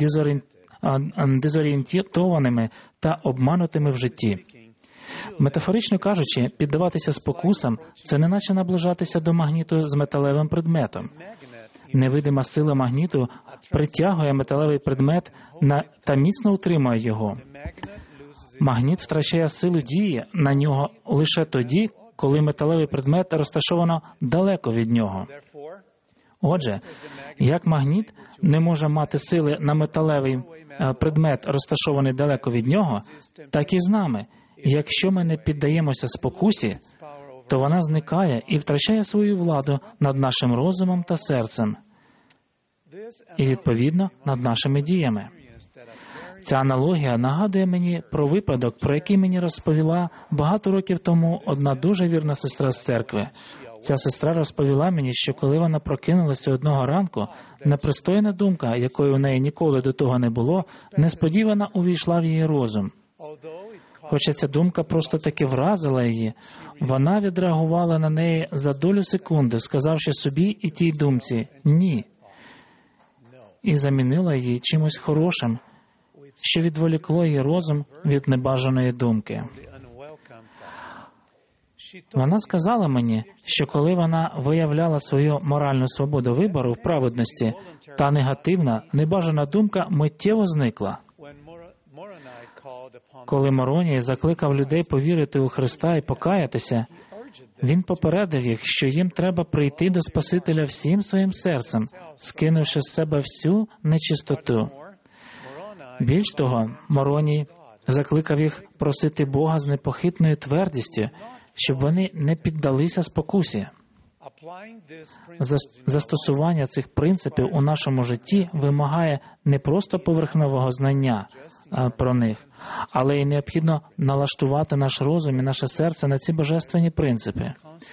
дезорієнтованими та обманутими в житті. Метафорично кажучи, піддаватися спокусам – це неначе наближатися до магніту з металевим предметом. Невидима сила магніту притягує металевий предмет на та міцно утримує його. Магніт втрачає силу дії на нього лише тоді, коли металевий предмет розташовано далеко від нього. Отже, як магніт не може мати сили на металевий предмет, розташований далеко від нього, так і з нами. Якщо ми не піддаємося спокусі, то вона зникає і втрачає свою владу над нашим розумом та серцем. і, відповідно, над нашими діями. Ця аналогія нагадує мені про випадок, про який мені розповіла багато років тому одна дуже вірна сестра з церкви. Ця сестра розповіла мені, що коли вона прокинулася одного ранку, непристойна думка, якої у неї ніколи до того не було, несподівано увійшла в її розум. Хоча ця думка просто таки вразила її, вона відреагувала на неї за долю секунди, сказавши собі і тій думці «ні», і замінила її чимось хорошим, що відволікло її розум від небажаної думки. Вона сказала мені, що коли вона виявляла свою моральну свободу вибору в праведності, та негативна, небажана думка миттєво зникла. Коли Мороній закликав людей повірити у Христа і покаятися, він попередив їх, що їм треба прийти до Спасителя всім своїм серцем, скинувши з себе всю нечистоту. Більш того, Мороній закликав їх просити Бога з непохитною твердістю, щоб вони не піддалися спокусі. Застосування цих принципів у нашому житті вимагає не просто поверхневого знання про них, але й необхідно налаштувати наш розум і наше серце на ці божественні принципи.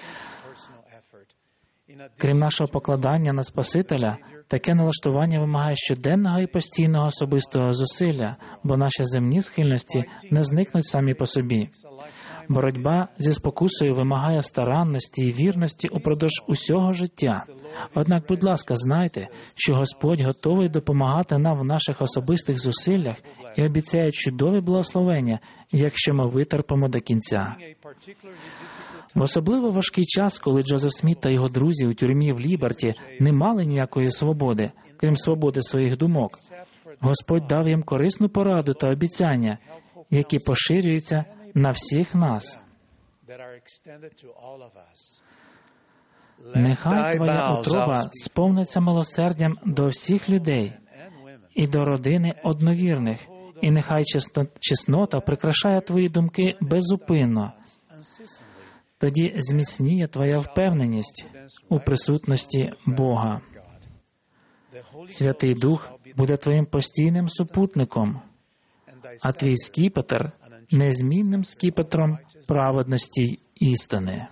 Крім нашого покладання на Спасителя, таке налаштування вимагає щоденного і постійного особистого зусилля, бо наші земні схильності не зникнуть самі по собі. Боротьба зі спокусою вимагає старанності і вірності упродовж усього життя. Однак, будь ласка, знайте, що Господь готовий допомагати нам в наших особистих зусиллях і обіцяє чудові благословення, якщо ми витерпимо до кінця. В особливо важкий час, коли Джозеф Сміт та його друзі у тюрмі в Ліберті не мали ніякої свободи, крім свободи своїх думок, Господь дав їм корисну пораду та обіцяння, які поширюються на всіх нас. Нехай твоя утроба сповниться милосердям до всіх людей і до родини одновірних, і нехай чеснота прикрашає твої думки безупинно. Тоді зміцніє твоя впевненість у присутності Бога. Святий Дух буде твоїм постійним супутником, а твій скіпетр – незмінним скіпетром праведності й істини.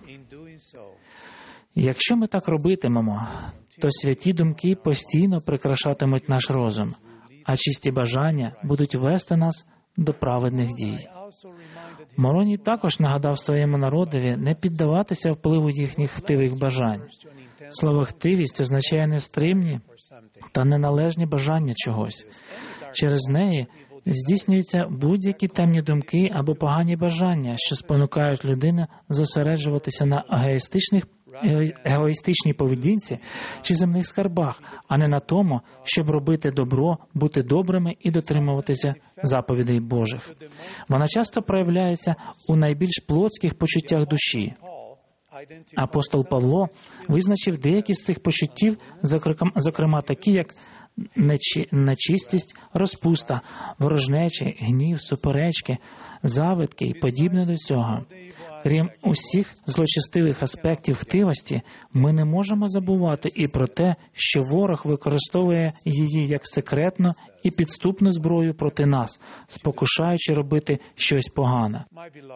Якщо ми так робитимемо, то святі думки постійно прикрашатимуть наш розум, а чисті бажання будуть вести нас до праведних дій. Мороній також нагадав своєму народові не піддаватися впливу їхніх хтивих бажань. Слово «хтивість» означає нестримні та неналежні бажання чогось. Через неї здійснюються будь-які темні думки або погані бажання, що спонукають людину зосереджуватися на егоїстичних, егоїстичній поведінці чи земних скарбах, а не на тому, щоб робити добро, бути добрими і дотримуватися заповідей Божих. Вона часто проявляється у найбільш плотських почуттях душі. Апостол Павло визначив деякі з цих почуттів, зокрема такі, як нечистість, розпуста, ворожнечі, гнів, суперечки, завидки і подібне до цього. Крім усіх злочестивих аспектів хтивості, ми не можемо забувати і про те, що ворог використовує її як секретну і підступну зброю проти нас, спокушаючи робити щось погане.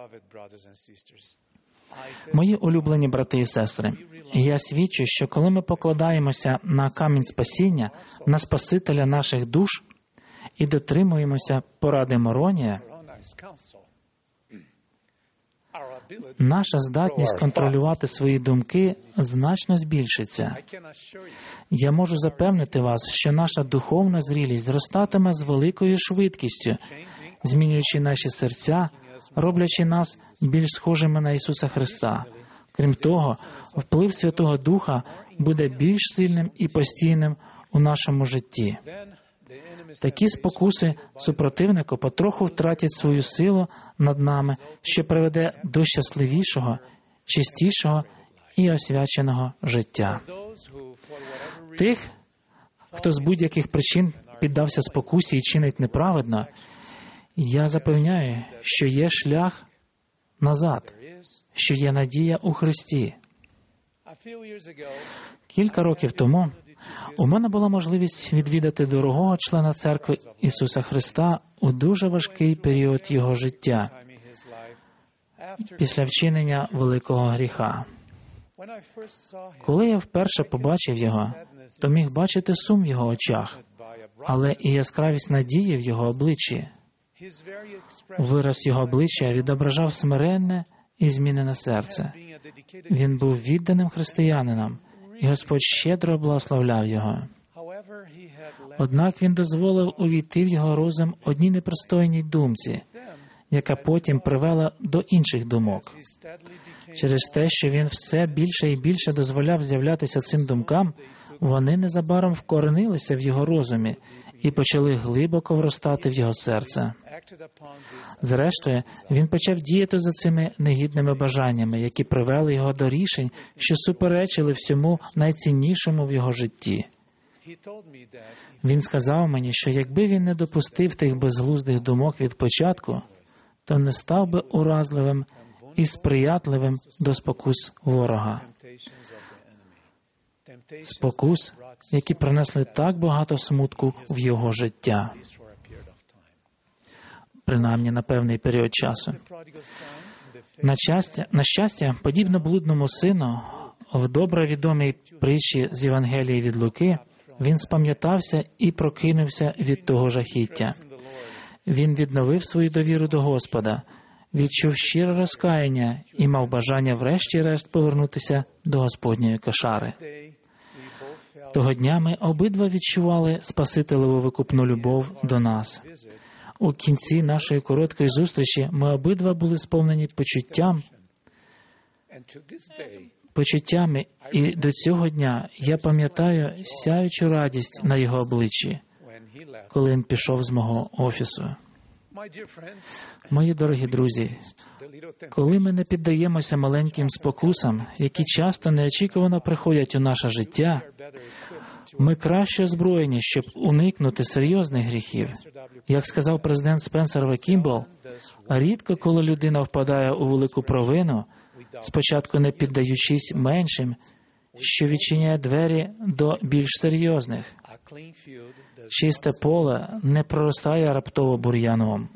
Мої улюблені брати і сестри, я свідчу, що коли ми покладаємося на камінь спасіння, на Спасителя наших душ і дотримуємося поради Моронія, наша здатність контролювати свої думки значно збільшиться. Я можу запевнити вас, що наша духовна зрілість зростатиме з великою швидкістю, змінюючи наші серця, роблячи нас більш схожими на Ісуса Христа. Крім того, вплив Святого Духа буде більш сильним і постійним у нашому житті. Такі спокуси супротивнику потроху втратять свою силу над нами, що приведе до щасливішого, чистішого і освяченого життя. Тих, хто з будь-яких причин піддався спокусі і чинить неправедно, я запевняю, що є шлях назад, що є надія у Христі. Кілька років тому У мене була можливість відвідати дорогого члена церкви Ісуса Христа у дуже важкий період його життя після вчинення великого гріха. Коли я вперше побачив його, то міг бачити сум в його очах, але і яскравість надії в його обличчі. Вираз його обличчя відображав смиренне і змінене серце. Він був відданим християнином, і Господь щедро благословляв його. Однак він дозволив увійти в його розум одній непристойній думці, яка потім привела до інших думок. Через те, що він все більше і більше дозволяв з'являтися цим думкам, вони незабаром вкоренилися в його розумі і почали глибоко вростати в його серце. Зрештою, він почав діяти за цими негідними бажаннями, які привели його до рішень, що суперечили всьому найціннішому в його житті. Він сказав мені, що якби він не допустив тих безглуздих думок від початку, то не став би уразливим і сприятливим до спокус ворога. Спокус, які принесли так багато смутку в його життя. Принаймні на певний період часу. На щастя, на щастя, подібно блудному сину, в добре відомій притчі з Євангелії від Луки, він спам'ятався і прокинувся від того жахіття. Він відновив свою довіру до Господа, відчув щире розкаяння і мав бажання врешті-решт повернутися до Господньої кошари. Того дня ми обидва відчували Спасителеву викупну любов до нас. У кінці нашої короткої зустрічі ми обидва були сповнені почуттям, почуттями, і до цього дня я пам'ятаю сяючу радість на його обличчі, коли він пішов з мого офісу. Мої дорогі друзі, коли ми не піддаємося маленьким спокусам, які часто неочікувано приходять у наше життя, ми краще озброєні, щоб уникнути серйозних гріхів. Як сказав президент Спенсер В. Кімбл, рідко коли людина впадає у велику провину, спочатку не піддаючись меншим, що відчиняє двері до більш серйозних. Чисте поле не проростає раптово бур'яном.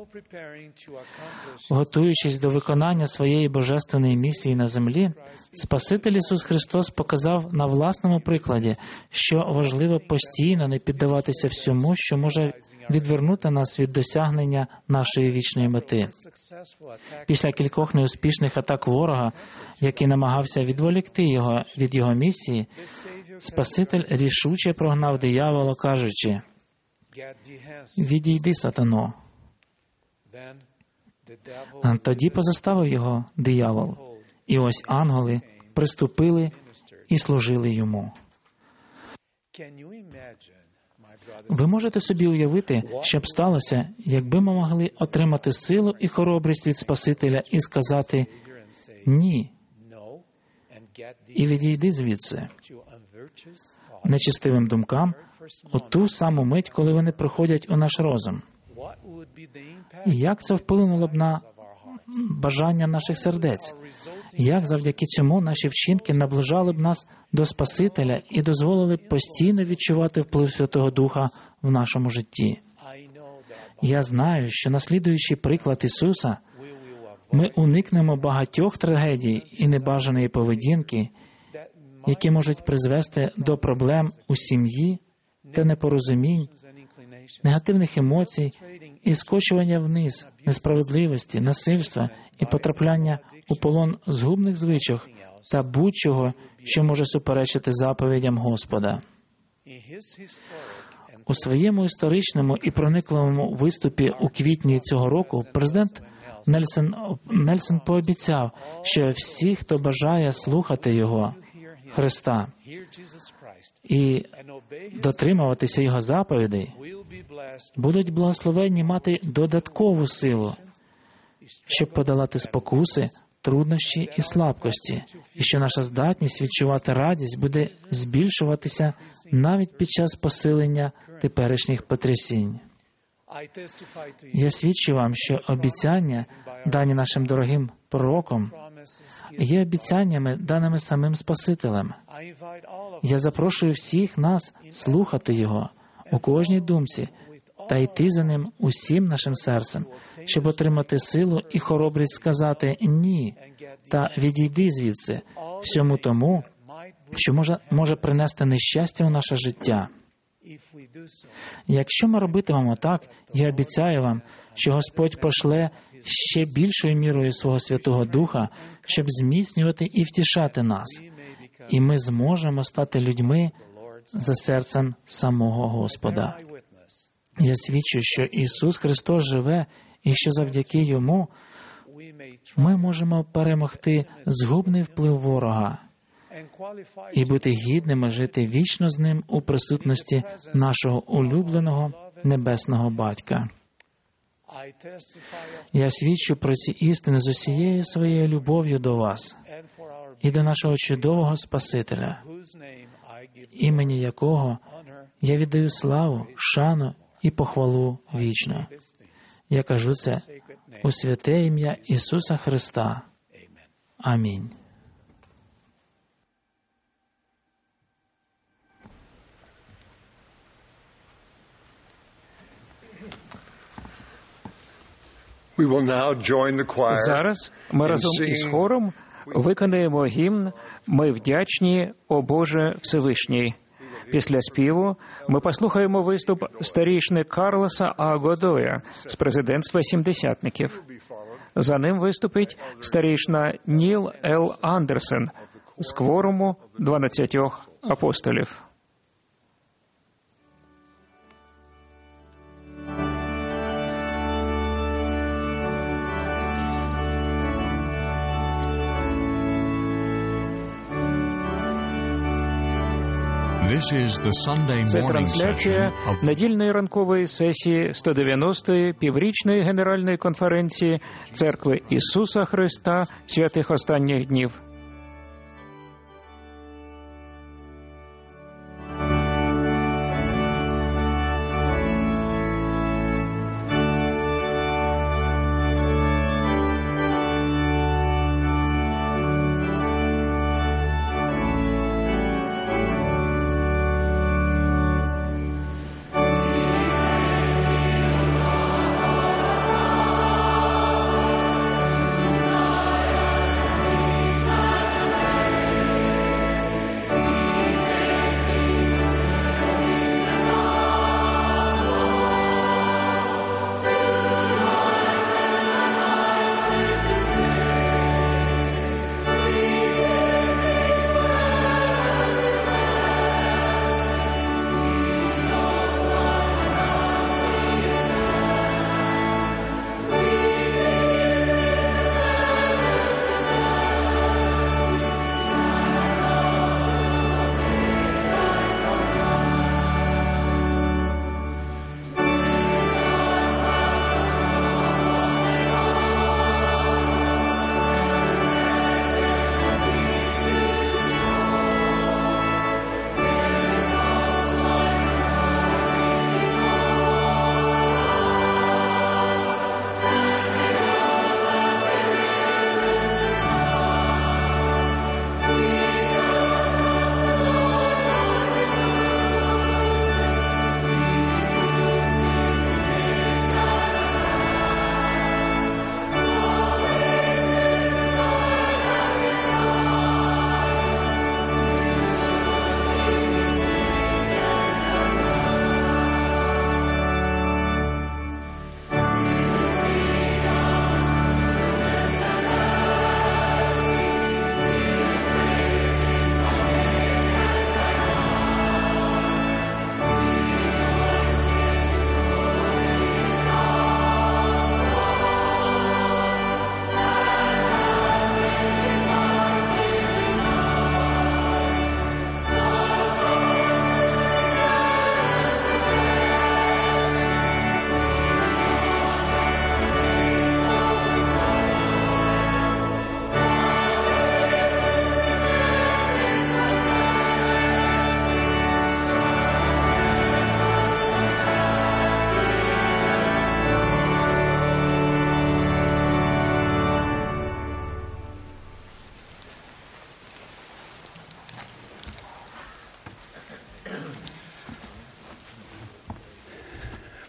Готуючись до виконання своєї божественної місії на землі, Спаситель Ісус Христос показав на власному прикладі, що важливо постійно не піддаватися всьому, що може відвернути нас від досягнення нашої вічної мети. Після кількох неуспішних атак ворога, який намагався відволікти його від його місії, Спаситель рішуче прогнав диявола, кажучи: «Відійди, сатано». Тоді позаставив його диявол, і ось ангели приступили і служили йому. Ви можете собі уявити, що б сталося, якби ми могли отримати силу і хоробрість від Спасителя і сказати «Ні» і відійди звідси нечистивим думкам у ту саму мить, коли вони приходять у наш розум. Як це вплинуло б на бажання наших сердець? Як завдяки цьому наші вчинки наближали б нас до Спасителя і дозволили б постійно відчувати вплив Святого Духа в нашому житті? Я знаю, що наслідуючи приклад Ісуса, ми уникнемо багатьох трагедій і небажаної поведінки, які можуть призвести до проблем у сім'ї та непорозумінь, негативних емоцій і скочування вниз, несправедливості, насильства і потрапляння у полон згубних звичок та будь-чого, що може суперечити заповідям Господа. У своєму історичному і проникливому виступі у квітні цього року президент Нельсон, Нельсон пообіцяв, що всі, хто бажає слухати Його, Христа, і дотримуватися Його заповідей, будуть благословенні мати додаткову силу, щоб подолати спокуси, труднощі і слабкості, і що наша здатність відчувати радість буде збільшуватися навіть під час посилення теперішніх потрясінь. Я свідчу вам, що обіцяння, дані нашим дорогим пророком, є обіцяннями, даними самим Спасителем. Я запрошую всіх нас слухати Його у кожній думці та йти за Ним усім нашим серцем, щоб отримати силу і хоробрість сказати «ні» та «відійди звідси» всьому тому, що може, може принести нещастя у наше життя. Якщо ми робитимемо так, я обіцяю вам, що Господь пошле ще більшою мірою свого Святого Духа, щоб зміцнювати і втішати нас, і ми зможемо стати людьми за серцем самого Господа. Я свідчу, що Ісус Христос живе, і що завдяки Йому ми можемо перемогти згубний вплив ворога і бути гідними жити вічно з Ним у присутності нашого улюбленого Небесного Батька. Я свідчу про ці істини з усією своєю любов'ю до вас і до нашого чудового Спасителя, імені якого я віддаю славу, шану і похвалу вічно. Я кажу це у святе ім'я Ісуса Христа. Амінь. We will now join the choir. Зараз ми разом із хором виконаємо гімн «Ми вдячні, о Боже Всевишній». Після співу ми послухаємо виступ старійшини Карлоса А. Годоя з президентства сімдесятників. За ним виступить старійшина Ніл Л. Андерсен з кворуму дванадцятьох апостолів. Це трансляція недільної ранкової сесії сто дев'яностої піврічної генеральної конференції Церкви Ісуса Христа святих останніх днів. Son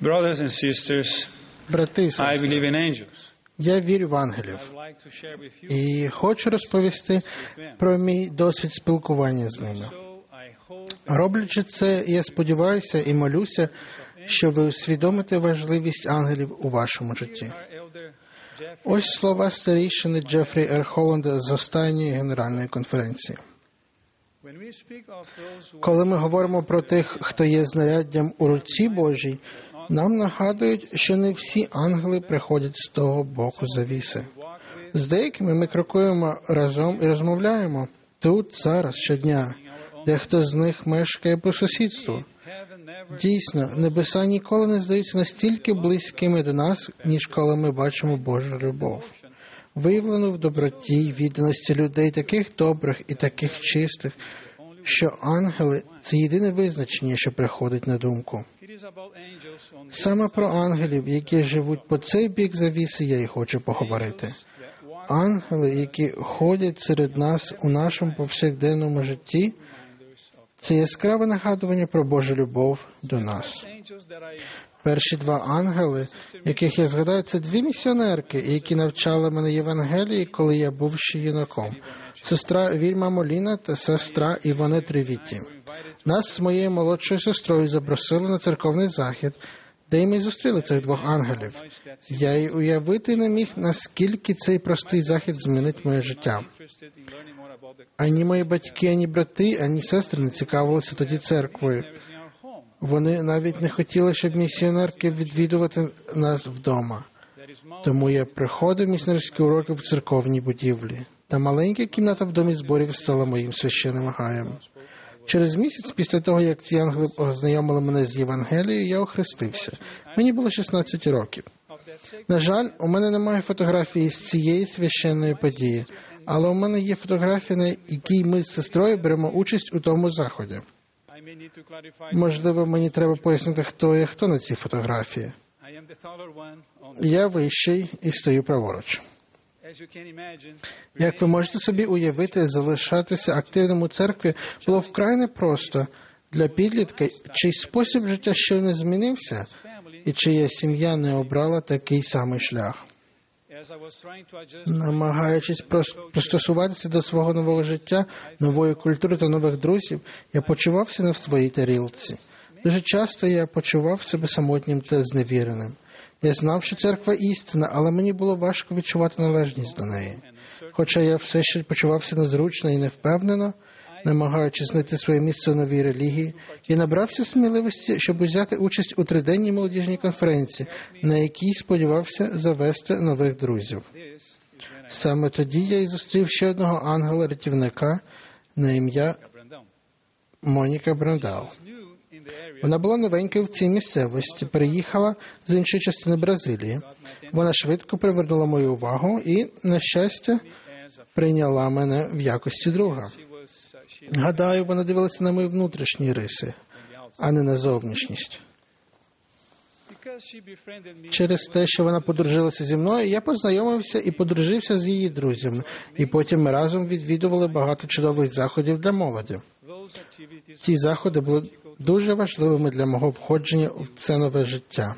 Brothers and sisters, Брати і I сестри, believe in angels. я вірю в ангелів I'd like to share with you. і хочу розповісти про мій досвід спілкування з ними. So I hope Роблячи це, я сподіваюся і молюся, що ви усвідомите важливість ангелів у вашому житті. our elder Jeff, Ось слова старійшини Джефрі Р. Холланда з останньої генеральної конференції. when we speak of those who Коли ми говоримо про тих, хто є знаряддям у руці Божій, нам нагадують, що не всі ангели приходять з того боку завіси. walk with, З деякими ми крокуємо разом і розмовляємо тут, зараз, щодня. Дехто з них мешкає по сусідству. heaven never Дійсно, небеса ніколи не здаються настільки близькими до нас, ніж коли ми бачимо Божу любов, виявлену в доброті й відданості людей таких добрих і таких чистих, що ангели – це єдине визначення, що приходить на думку. it is about angels on Саме про ангелів, які живуть по цей бік завіси, я й хочу поговорити. Ангели, які ходять серед нас у нашому повсякденному житті, це яскраве нагадування про Божу любов до нас. angels that I Перші два ангели, яких я згадаю, це дві місіонерки, які навчали мене Євангелії, коли я був ще юнаком. Сестра Вільма Моліна та сестра Івоне Тревіті. Нас з моєю молодшою сестрою запросили на церковний захід, де й ми зустріли цих двох ангелів. Я й уявити не міг, наскільки цей простий захід змінить моє життя. interested in learning more about the Ані мої батьки, ані брати, ані сестри не цікавилися тоді церквою. in our home. Вони навіть не хотіли, щоб місіонерки відвідувати нас вдома. There is mountain Тому я приходив місіонерські уроки в церковній будівлі. Та маленька кімната в домі зборів стала моїм священним гаєм. Через місяць після того, як ці ангели ознайомили мене з Євангелією, я охрестився. Мені було шістнадцять років. of that sacred На жаль, у мене немає фотографії з цієї священної події, але у мене є фотографія, на якій ми з сестрою беремо участь у тому заході. I may need to clarify. Можливо, мені треба пояснити, хто є хто на цій фотографії. I am the taller one on the, Я вищий і стою праворуч. as you can imagine. Як ви можете собі уявити, залишатися активним у церкві було вкрай непросто для підлітка, чий спосіб життя щойно змінився, Family, і чия сім'я не обрала такий самий шлях. as I was trying to adjust Намагаючись прос- пристосуватися до свого нового життя, нової культури та нових друзів, я почувався не в своїй тарілці. Дуже часто я почував себе самотнім та зневіреним. Я знав, що церква істина, але мені було важко відчувати належність до неї. Хоча я все ще почувався незручно і невпевнено, намагаючись знайти своє місце у новій релігії, я набрався сміливості, щоб узяти участь у триденній молодіжній конференції, на якій сподівався завести нових друзів. this is when I Саме тоді я і зустрів ще одного ангела-рятівника на ім'я ran down. Моніка Брандау. New in the area. Вона була новенькою в цій місцевості, переїхала з іншої частини Бразилії. Вона швидко привернула мою увагу і, на щастя, As a прийняла мене в якості друга. she was uh, she Гадаю, вона дивилася на мої внутрішні риси, on the outside. а не на зовнішність. Because she befriended me. Через те, що вона подружилася зі мною, я познайомився і подружився з її друзями. І потім ми разом відвідували багато чудових заходів для молоді. Those activities Ці заходи були дуже важливими для мого входження в це нове життя.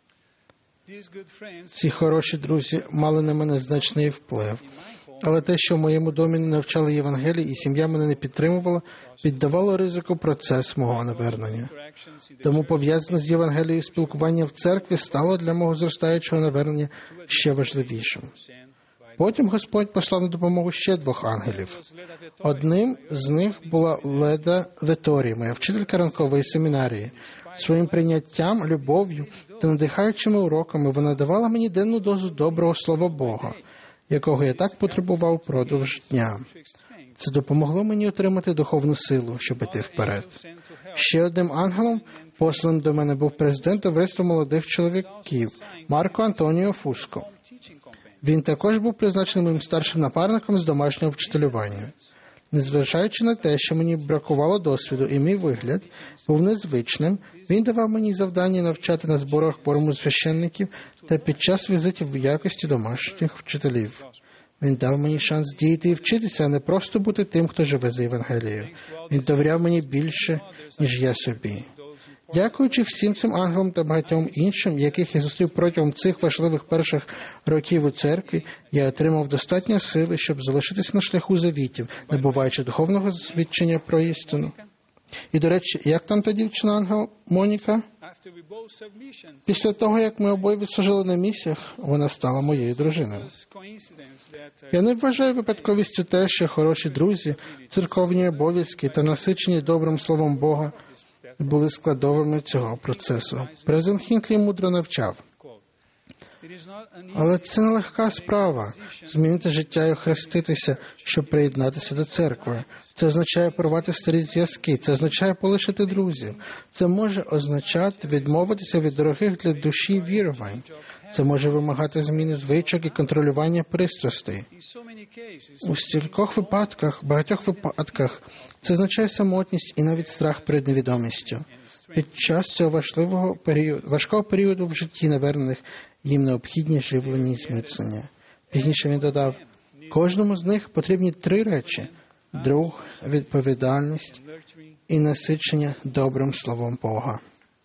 these good friends Ці хороші друзі мали на мене значний вплив. Але те, що в моєму домі не навчали Євангелії і сім'я мене не підтримувала, піддавало ризику процес мого навернення. interactions in the Тому пов'язане з Євангелією спілкування в церкві стало для мого зростаючого навернення ще важливішим. sand by Потім Господь послав на допомогу ще двох ангелів. was led at the Одним з них була Леда Веторі, моя вчителька ранкової семінарії. Своїм прийняттям, любов'ю та надихаючими уроками вона давала мені денну дозу доброго слова Бога, якого я так потребував впродовж дня. Це допомогло мені отримати духовну силу, щоб іти вперед. sent to help Ще одним ангелом, посланим до мене, був президент товариства молодих чоловіків Марко Антоніо Фуско. teaching company. Він також був призначений моїм старшим напарником з домашнього вчителювання. Незважаючи на те, що мені бракувало досвіду і мій вигляд був незвичним, він давав мені завдання навчати на зборах форму священників та під час візитів в якості домашніх вчителів. Він дав мені шанс діяти і вчитися, а не просто бути тим, хто живе за Євангелією. Він довіряв мені більше, ніж я собі. Дякуючи всім цим ангелам та багатьом іншим, яких я зустрів протягом цих важливих перших років у церкві, я отримав достатньо сили, щоб залишитися на шляху завітів, набуваючи духовного свідчення про істину. І, до речі, як там та дівчина-ангел Моніка? Після того, як ми обоє відслужили на місіях, вона стала моєю дружиною. Я не вважаю випадковістю те, що хороші друзі, церковні обов'язки та насичені добрим словом Бога були складовими цього процесу. Президент Хінклі мудро навчав. Але це нелегка справа – змінити життя і охреститися, щоб приєднатися до церкви. Це означає порвати старі зв'язки, це означає полишити друзів. Це може означати відмовитися від дорогих для душі вірувань. Це може вимагати зміни звичок і контролювання пристрастей. У стількох випадках, багатьох випадках, це означає самотність і навіть страх перед невідомістю. Під час цього важливого періоду, важкого періоду в житті навернених їм необхідні живлення і зміцнення. Пізніше він додав, кожному з них потрібні три речі – друг, відповідальність і насичення добрим словом Бога.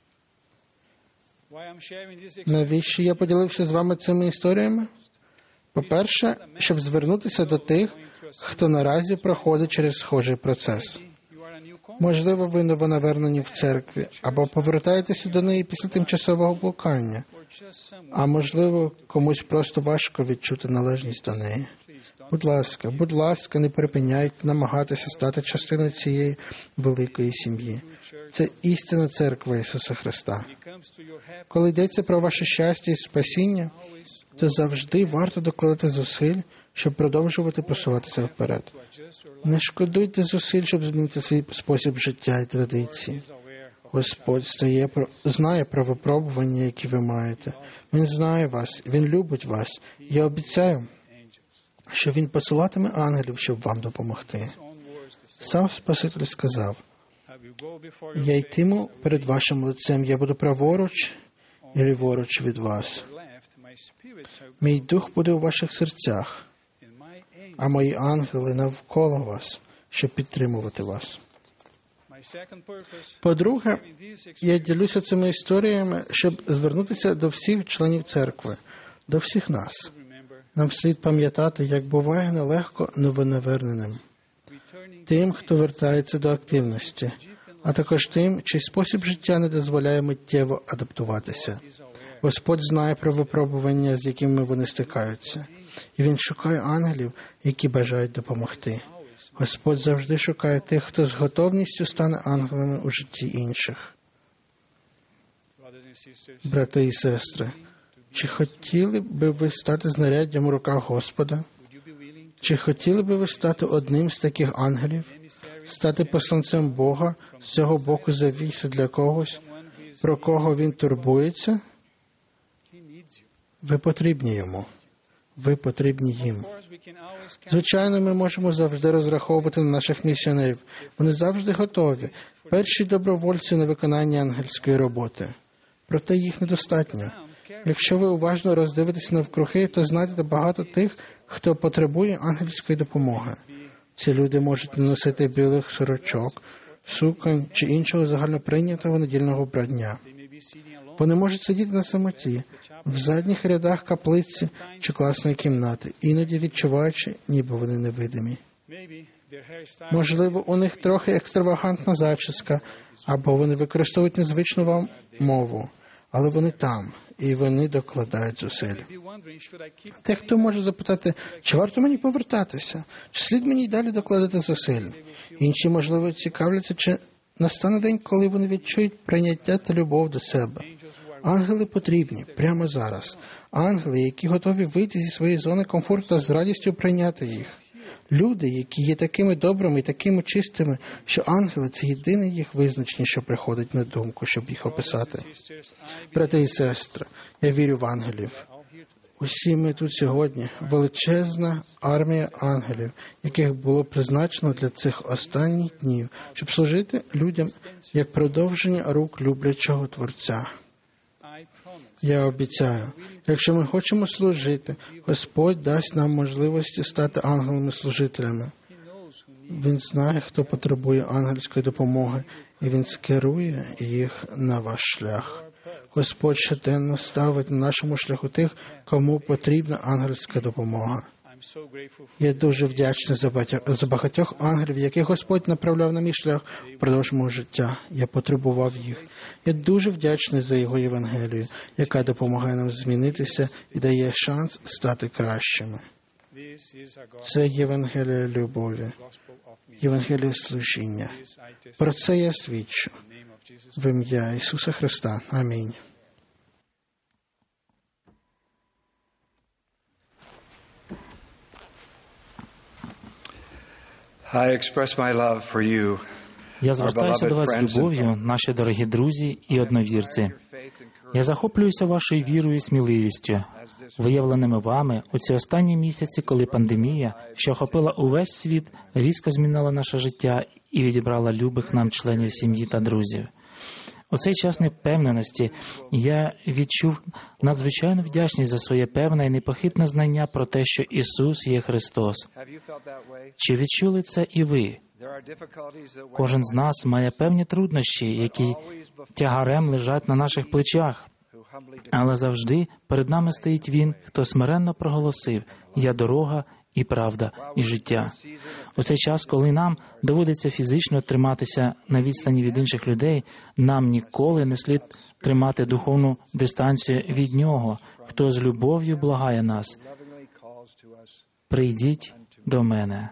Навіщо я поділився з вами цими історіями? По-перше, щоб звернутися до тих, хто наразі проходить через схожий процес. Можливо, ви новонавернені в церкві, або повертаєтеся до неї після тимчасового блукання, а можливо, комусь просто важко відчути належність до неї. Будь ласка, будь ласка, не припиняйте намагатися стати частиною цієї великої сім'ї. Це істинна церква Ісуса Христа. Коли йдеться про ваше щастя і спасіння, то завжди варто докладати зусиль, щоб продовжувати просуватися вперед. Не шкодуйте зусиль, щоб змінити свій спосіб життя і традиції. Господь стає, знає про випробування, які ви маєте. Він знає вас, Він любить вас. Я обіцяю, що Він посилатиме ангелів, щоб вам допомогти. Сам Спаситель сказав, «Я йтиму перед вашим лицем, я буду праворуч і ліворуч від вас. Мій дух буде у ваших серцях, а мої ангели навколо вас, щоб підтримувати вас». По-друге, я ділюся цими історіями, щоб звернутися до всіх членів церкви, до всіх нас. Нам слід пам'ятати, як буває нелегко новонаверненим, тим, хто вертається до активності, а також тим, чий спосіб життя не дозволяє миттєво адаптуватися. Господь знає про випробування, з якими вони стикаються, і Він шукає ангелів, які бажають допомогти. Господь завжди шукає тих, хто з готовністю стане ангелами у житті інших. Брати і сестри, чи хотіли би ви стати знаряддям у руках Господа? Чи хотіли би ви стати одним з таких ангелів? Стати посланцем Бога з цього боку завіси для когось, про кого Він турбується? Ви потрібні Йому. Ви потрібні їм. Звичайно, ми можемо завжди розраховувати на наших місіонерів. Вони завжди готові. Перші добровольці на виконання ангельської роботи. Проте їх недостатньо. Якщо ви уважно роздивитеся навкруги, то знайдете багато тих, хто потребує ангельської допомоги. Ці люди можуть не носити білих сорочок, суконь чи іншого загальноприйнятого недільного вбрання. Вони можуть сидіти на самоті, в задніх рядах каплиці чи класної кімнати, іноді відчуваючи, ніби вони невидимі. Можливо, у них трохи екстравагантна зачіска, або вони використовують незвичну вам мову, але вони там, і вони докладають зусиль. Дехто може запитати, чи варто мені повертатися, чи слід мені й далі докладати зусиль. Інші, можливо, цікавляться, чи настане день, коли вони відчують прийняття та любов до себе. Ангели потрібні прямо зараз. Ангели, які готові вийти зі своєї зони комфорту та з радістю прийняти їх. Люди, які є такими добрими і такими чистими, що ангели – це єдине їх визначення, що приходить на думку, щоб їх описати. Брати і сестри, я вірю в ангелів. Усі ми тут сьогодні – величезна армія ангелів, яких було призначено для цих останніх днів, щоб служити людям як продовження рук люблячого Творця. Я обіцяю, якщо ми хочемо служити, Господь дасть нам можливості стати ангелами-служителями. Він знає, хто потребує ангельської допомоги, і Він скерує їх на ваш шлях. Господь щоденно ставить на нашому шляху тих, кому потрібна ангельська допомога. Я дуже вдячний за багатьох, за багатьох ангелів, яких Господь направляв на мій шлях впродовж мого життя. Я потребував їх. Я дуже вдячний за Його Євангелію, яка допомагає нам змінитися і дає шанс стати кращими. Це Євангелія любові, Євангелія служіння. Про це я свідчу. В ім'я Ісуса Христа. Амінь. I express my love for you. Я звертаюся до вас з любов'ю, наші дорогі друзі і одновірці. Я захоплююся вашою вірою і сміливістю, виявленими вами у ці останні місяці, коли пандемія, що охопила увесь світ, різко змінила наше життя і відібрала любих нам членів сім'ї та друзів. У цей час невпевненості я відчув надзвичайну вдячність за своє певне і непохитне знання про те, що Ісус є Христос. Чи відчули це і ви? Кожен з нас має певні труднощі, які тягарем лежать на наших плечах. Але завжди перед нами стоїть Він, хто смиренно проголосив: «Я дорога, і правда, і життя». У цей час, коли нам доводиться фізично триматися на відстані від інших людей, нам ніколи не слід тримати духовну дистанцію від Нього, хто з любов'ю благає нас: «Прийдіть до мене».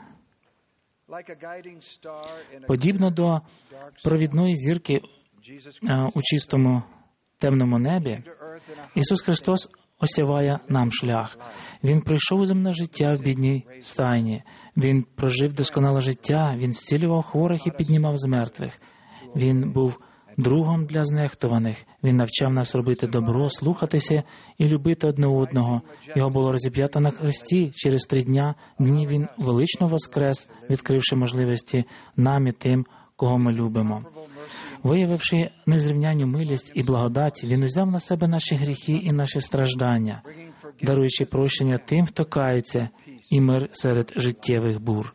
Подібно до провідної зірки у чистому темному небі, Ісус Христос осяває нам шлях. Він прийшов у земне життя в бідній стайні. Він прожив досконале життя, Він зцілював хворих і піднімав з мертвих. Він був другом для знехтуваних. Він навчав нас робити добро, слухатися і любити одне одного. Його було розіп'ято на хресті. Через три дня дні Він велично воскрес, відкривши можливості нам і тим, кого ми любимо. Виявивши незрівнянну милість і благодать, Він узяв на себе наші гріхи і наші страждання, даруючи прощення тим, хто кається, і мир серед життєвих бур.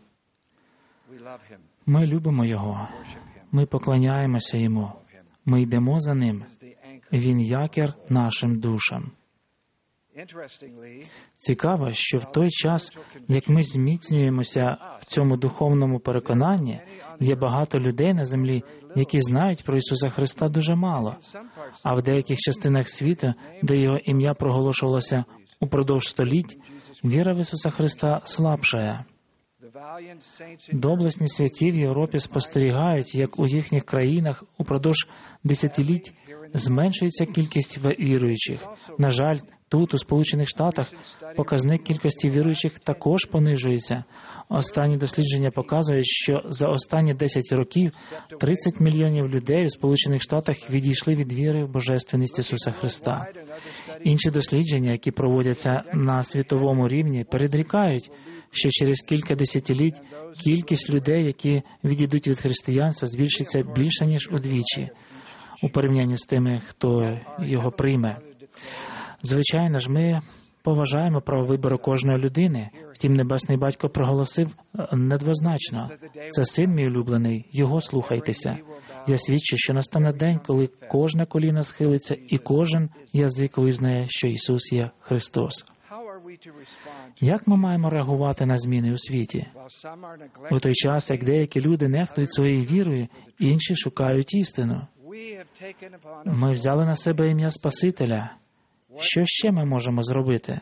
Ми любимо Його, ми поклоняємося Йому, ми йдемо за Ним. Він якір нашим душам. Цікаво, що в той час, як ми зміцнюємося в цьому духовному переконанні, є багато людей на землі, які знають про Ісуса Христа дуже мало, а в деяких частинах світу, де Його ім'я проголошувалося упродовж століть, віра в Ісуса Христа слабшає. Доблесні святі в Європі спостерігають, як у їхніх країнах упродовж десятиліть зменшується кількість віруючих. На жаль, тут, у Сполучених Штатах, показник кількості віруючих також понижується. Останні дослідження показують, що за останні десять років тридцять мільйонів людей у Сполучених Штатах відійшли від віри в божественність Ісуса Христа. Інші дослідження, які проводяться на світовому рівні, передрікають, що через кілька десятиліть кількість людей, які відійдуть від християнства, збільшиться більше, ніж удвічі, у порівнянні з тими, хто його прийме. Звичайно ж, ми поважаємо право вибору кожної людини. Втім, Небесний Батько проголосив недвозначно: «Це син мій улюблений, його слухайтеся». Я свідчу, що настане день, коли кожне коліно схилиться і кожен язик визнає, що Ісус є Христос. Як ми маємо реагувати на зміни у світі? У той час, як деякі люди нехтують своєю вірою, інші шукають істину. Ми взяли на себе ім'я Спасителя. Що ще ми можемо зробити?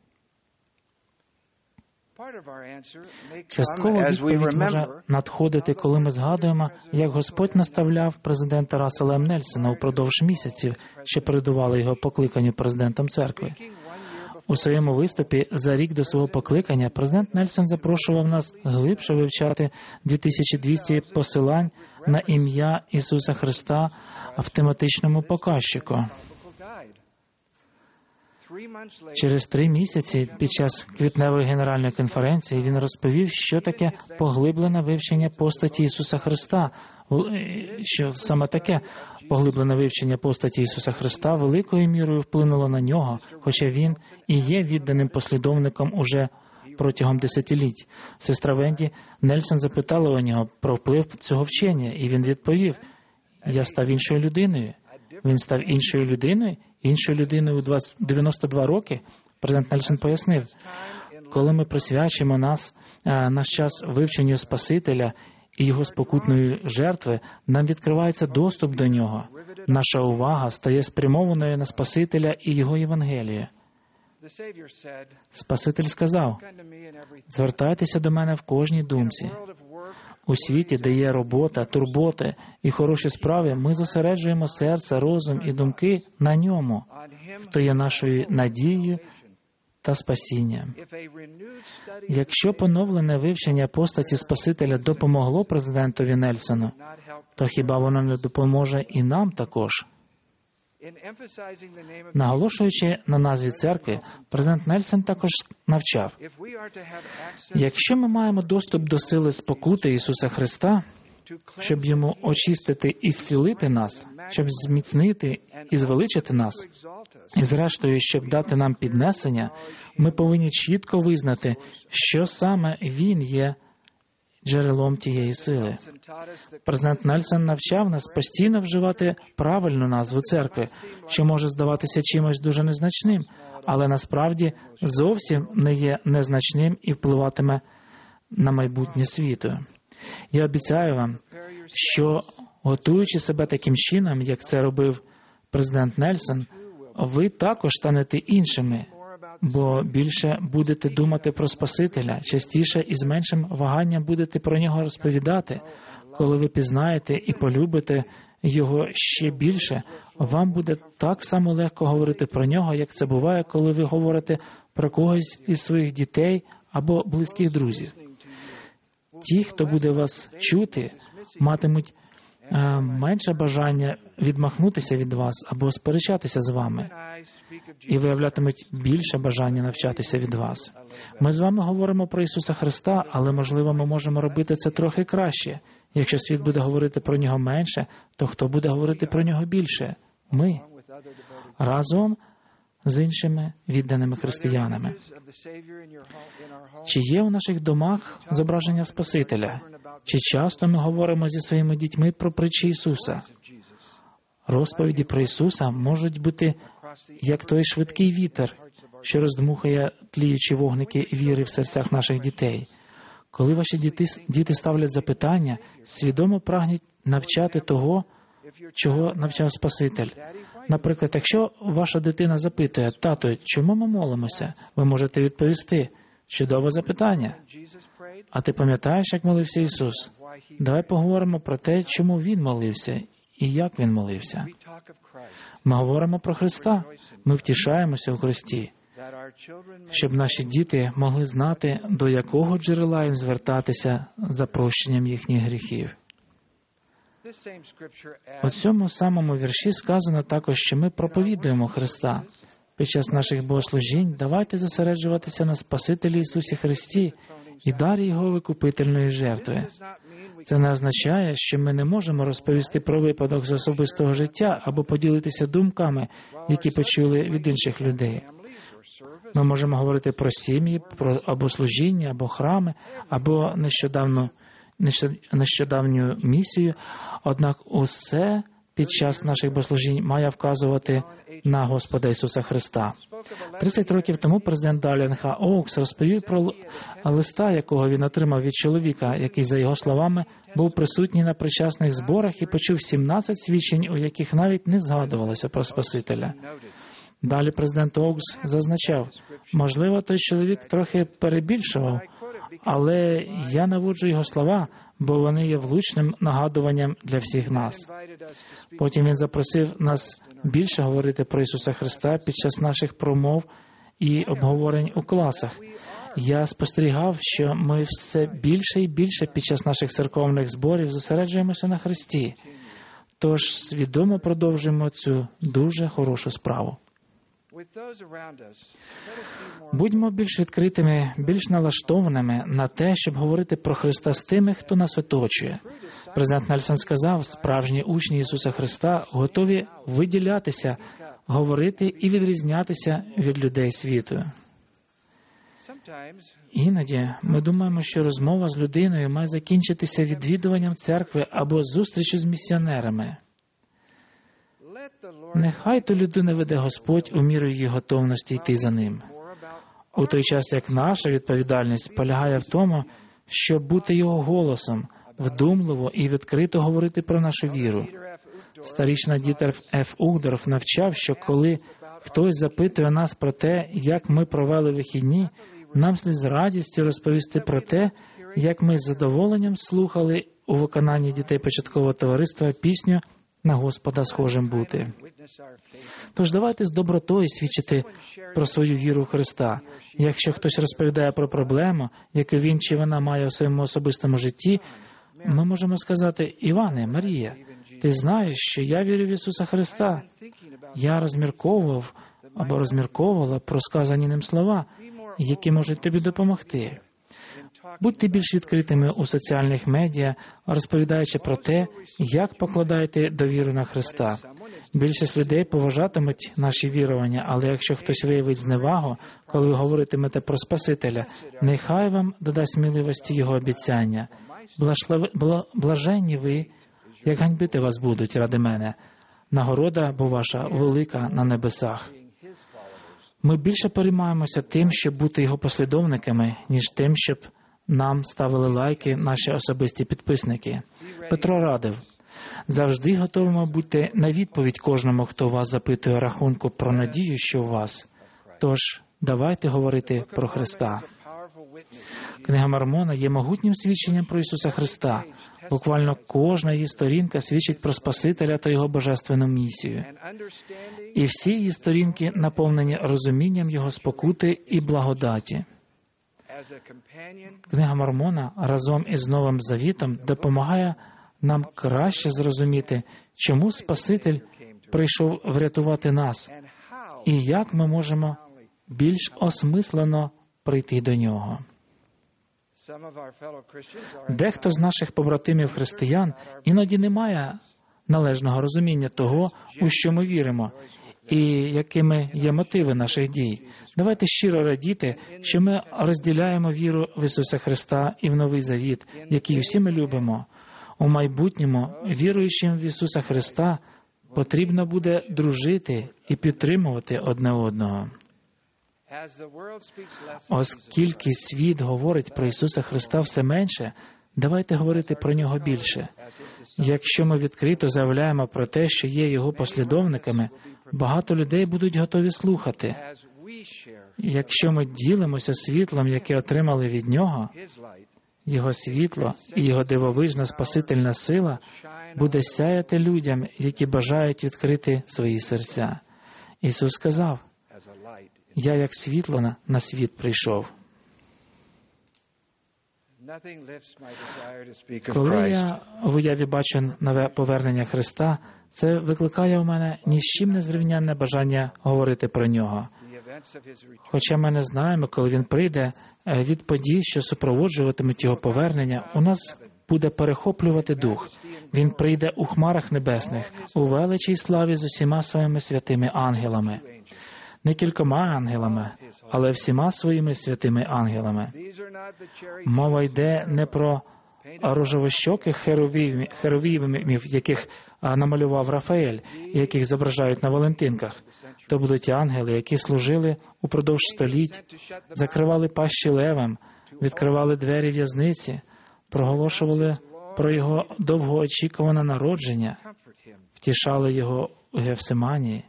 Частково відповідь може надходити, коли ми згадуємо, як Господь наставляв президента Рассела М. Нельсона упродовж місяців, що передували його покликанню президентом церкви. У своєму виступі за рік до свого покликання президент Нельсон запрошував нас глибше вивчати дві тисячі двісті посилань на ім'я Ісуса Христа в тематичному показчику. Через три місяці під час квітневої генеральної конференції він розповів, що таке поглиблене вивчення постаті Ісуса Христа, що саме таке поглиблене вивчення постаті Ісуса Христа великою мірою вплинуло на нього, хоча він і є відданим послідовником уже протягом десятиліть. Сестра Венді Нельсон запитала у нього про вплив цього вчення, і він відповів: я став іншою людиною. Він став іншою людиною, іншою людиною у двадцять, дев'яносто два роки. Президент Нельсон пояснив, коли ми присвячуємо нас, наш час вивченню Спасителя і Його спокутної жертви, нам відкривається доступ до Нього. Наша увага стає спрямованою на Спасителя і Його Євангеліє. Спаситель сказав, «Звертайтеся до мене в кожній думці». У світі, де є робота, турботи і хороші справи, ми зосереджуємо серце, розум і думки на Ньому, хто є нашою надією та спасінням. Якщо поновлене вивчення постаті Спасителя допомогло президентові Нельсону, то хіба воно не допоможе і нам також? Наголошуючи на назві церкви, президент Нельсон також навчав, якщо ми маємо доступ до сили спокути Ісуса Христа, щоб Йому очистити і зцілити нас, щоб зміцнити і звеличити нас, і зрештою, щоб дати нам піднесення, ми повинні чітко визнати, що саме Він є джерелом тієї сили. Президент Нельсон навчав нас постійно вживати правильну назву церкви, що може здаватися чимось дуже незначним, але насправді зовсім не є незначним і впливатиме на майбутнє світу. Я обіцяю вам, що, готуючи себе таким чином, як це робив президент Нельсон, ви також станете іншими, бо більше будете думати про Спасителя, частіше і з меншим ваганням будете про Нього розповідати. Коли ви пізнаєте і полюбите Його ще більше, вам буде так само легко говорити про Нього, як це буває, коли ви говорите про когось із своїх дітей або близьких друзів. Ті, хто буде вас чути, матимуть е, менше бажання відмахнутися від вас або сперечатися з вами, і виявлятимуть більше бажання навчатися від вас. Ми з вами говоримо про Ісуса Христа, але, можливо, ми можемо робити це трохи краще. Якщо світ буде говорити про Нього менше, то хто буде говорити про Нього більше? Ми. Разом з іншими відданими християнами. Чи є у наших домах зображення Спасителя? Чи часто ми говоримо зі своїми дітьми про притчі Ісуса? Розповіді про Ісуса можуть бути як той швидкий вітер, що роздмухає тліючі вогники віри в серцях наших дітей. Коли ваші діти, діти ставлять запитання, свідомо прагніть навчати того, чого навчав Спаситель. Наприклад, якщо ваша дитина запитує, «Тато, чому ми молимося?», ви можете відповісти, «Чудове запитання. А ти пам'ятаєш, як молився Ісус? Давай поговоримо про те, чому Він молився і як Він молився». Ми говоримо про Христа, ми втішаємося у Христі, щоб наші діти могли знати, до якого джерела їм звертатися за прощенням їхніх гріхів. У цьому самому вірші сказано також, що ми проповідуємо Христа. Під час наших богослужінь давайте зосереджуватися на Спасителі Ісусі Христі і дарі Його викупительної жертви. Це не означає, що ми не можемо розповісти про випадок з особистого життя або поділитися думками, які почули від інших людей. Ми можемо говорити про сім'ї, про або служіння, або храми, або нещодавно нещодавню місію, однак усе під час наших богослужінь має вказувати на Господа Ісуса Христа. тридцять років тому президент Даллен Х. Оукс розповів про листа, якого він отримав від чоловіка, який, за його словами, був присутній на причасних зборах і почув сімнадцять свідчень, у яких навіть не згадувалося про Спасителя. Далі президент Оукс зазначав, можливо, той чоловік трохи перебільшував, але я наводжу його слова, бо вони є влучним нагадуванням для всіх нас. Потім він запросив нас більше говорити про Ісуса Христа під час наших промов і обговорень у класах. Я спостерігав, що ми все більше і більше під час наших церковних зборів зосереджуємося на Христі. Тож свідомо продовжуємо цю дуже хорошу справу. Будьмо більш відкритими, більш налаштованими на те, щоб говорити про Христа з тими, хто нас оточує. Президент Нельсон сказав, справжні учні Ісуса Христа готові виділятися, говорити і відрізнятися від людей світу. Іноді ми думаємо, що розмова з людиною має закінчитися відвідуванням церкви або зустрічю з місіонерами. Нехай ту людину веде Господь у міру її готовності йти за ним. У той час, як наша відповідальність полягає в тому, щоб бути його голосом, вдумливо і відкрито говорити про нашу віру. Старічна Дітер Ф. Угдорф навчав, що коли хтось запитує нас про те, як ми провели вихідні, нам слід з радістю розповісти про те, як ми з задоволенням слухали у виконанні дітей початкового товариства пісню «На Господа схожим бути». Тож давайте з добротою свідчити про свою віру в Христа. Якщо хтось розповідає про проблему, яку він чи вона має у своєму особистому житті, ми можемо сказати: «Іване, Марія, ти знаєш, що я вірю в Ісуса Христа. Я розмірковував або розмірковувала про сказані ним слова, які можуть тобі допомогти». Будьте більш відкритими у соціальних медіа, розповідаючи про те, як покладаєте довіру на Христа. Більшість людей поважатимуть наші вірування, але якщо хтось виявить зневагу, коли ви говоритимете про Спасителя, нехай вам додасть сміливості Його обіцяння. Блажлави- бла- Блаженні ви, як ганьбити вас будуть ради мене. Нагорода, бо ваша, велика на небесах. Ми більше переймаємося тим, щоб бути Його послідовниками, ніж тим, щоб нам ставили лайки наші особисті підписники. Петро радив: завжди готовими бути на відповідь кожному, хто вас запитує рахунку про надію, що у вас. Тож, давайте говорити про Христа. Книга Мормона є могутнім свідченням про Ісуса Христа. Буквально кожна її сторінка свідчить про Спасителя та Його божественну місію. І всі її сторінки наповнені розумінням Його спокути і благодаті. Книга Мормона разом із Новим Завітом допомагає нам краще зрозуміти, чому Спаситель прийшов врятувати нас, і як ми можемо більш осмислено прийти до Нього. Дехто з наших побратимів-християн іноді не має належного розуміння того, у що ми віримо, і якими є мотиви наших дій. Давайте щиро радіти, що ми розділяємо віру в Ісуса Христа і в Новий Завіт, який усі ми любимо. У майбутньому, віруючим в Ісуса Христа, потрібно буде дружити і підтримувати одне одного. Оскільки світ говорить про Ісуса Христа все менше, давайте говорити про Нього більше. Якщо ми відкрито заявляємо про те, що є Його послідовниками, багато людей будуть готові слухати. Якщо ми ділимося світлом, яке отримали від Нього, Його світло і Його дивовижна спасительна сила буде сяяти людям, які бажають відкрити свої серця. Ісус сказав: «Я як світло на, на світ прийшов». Коли я в уяві бачу нове повернення Христа, це викликає у мене ні з чим не зрівнянне бажання говорити про Нього. Хоча ми не знаємо, коли Він прийде, від подій, що супроводжуватимуть Його повернення, у нас буде перехоплювати дух. Він прийде у хмарах небесних, у величі й славі з усіма своїми святими ангелами. Не кількома ангелами, але всіма своїми святими ангелами. Мова йде не про рожевощоких херовімів, херовімів, яких намалював Рафаель, і яких зображають на Валентинках. То будуть ангели, які служили упродовж століть, закривали пащі левам, відкривали двері в'язниці, проголошували про Його довгоочікуване народження, втішали Його у Гефсиманії,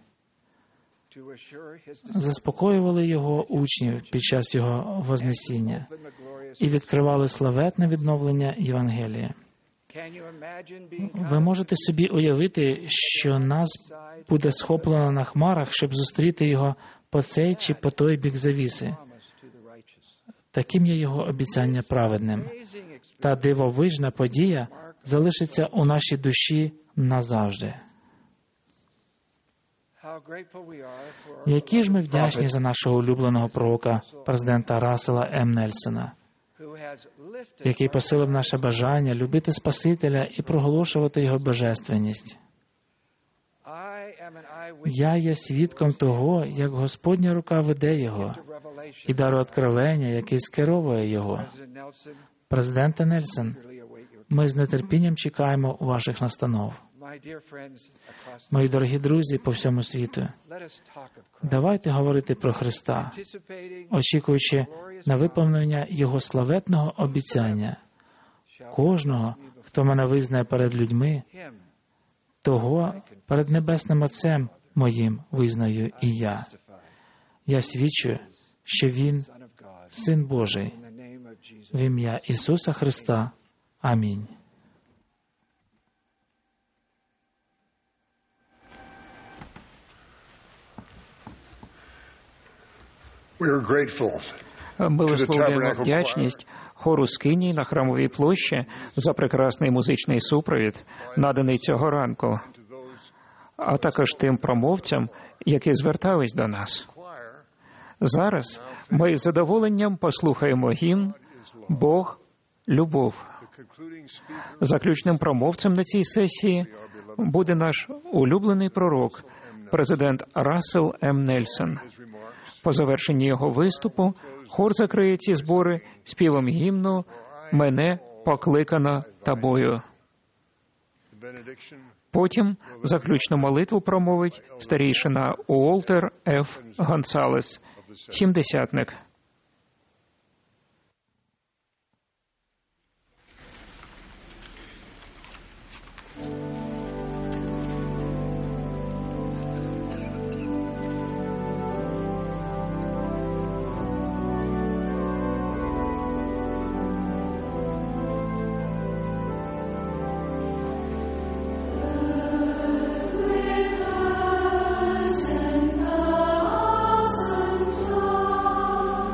заспокоювали Його учнів під час Його Вознесіння і відкривали славетне відновлення Євангелія. Ви можете собі уявити, що нас буде схоплено на хмарах, щоб зустріти Його по цей чи по той бік завіси. Таким є Його обіцяння праведним. Та дивовижна подія залишиться у нашій душі назавжди. Які ж ми вдячні за нашого улюбленого пророка, президента Рассела М. Нельсона, який посилив наше бажання любити Спасителя і проголошувати Його божественність. Я є свідком того, як Господня рука веде Його, і дару откровення, який скеровує Його. Президенте Нельсон, ми з нетерпінням чекаємо ваших настанов. Мої дорогі друзі по всьому світу, давайте говорити про Христа, очікуючи на виповнення Його славетного обіцяння. Кожного, хто мене визнає перед людьми, того перед Небесним Отцем моїм визнаю і я. Я свідчу, що Він – Син Божий. В ім'я Ісуса Христа. Амінь. We are grateful Ми to the висловлюємо Tabernacle вдячність хору Скинії на Храмовій площі за прекрасний музичний супровід, наданий цього ранку, а також тим промовцям, які звертались до нас. Зараз ми з задоволенням послухаємо гімн «Бог – любов». Заключним промовцем на цій сесії буде наш улюблений пророк, президент Рассел М. Нельсон. По завершенні його виступу хор закриє ці збори співом гімну «Мене покликано тобою». Потім заключну молитву промовить старійшина Уолтер Ф. Гонсалес, сімдесятник. Awesome God.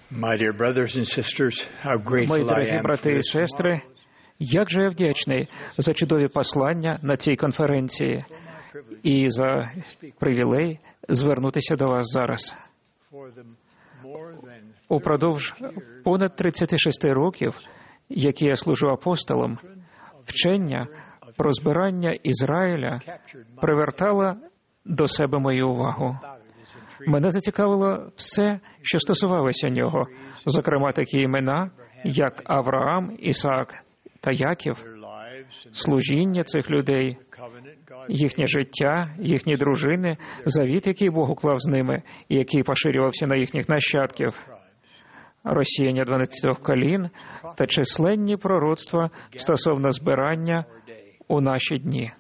My dear brothers and sisters, how Мої grateful I дорогі am for брати і this. сестри, як же я вдячний за чудові послання на цій конференції і за привілей звернутися до вас зараз. Упродовж понад тридцяти шести років, які я служу апостолом, вчення про збирання Ізраїля привертало до себе мою увагу. Мене зацікавило все, що стосувалося нього, зокрема такі імена, як Авраам, Ісаак та Яків, служіння цих людей, їхнє життя, їхні дружини, завіт, який Бог уклав з ними і який поширювався на їхніх нащадків, розсіяння дванадцятьох колін та численні пророцтва стосовно збирання у наші дні.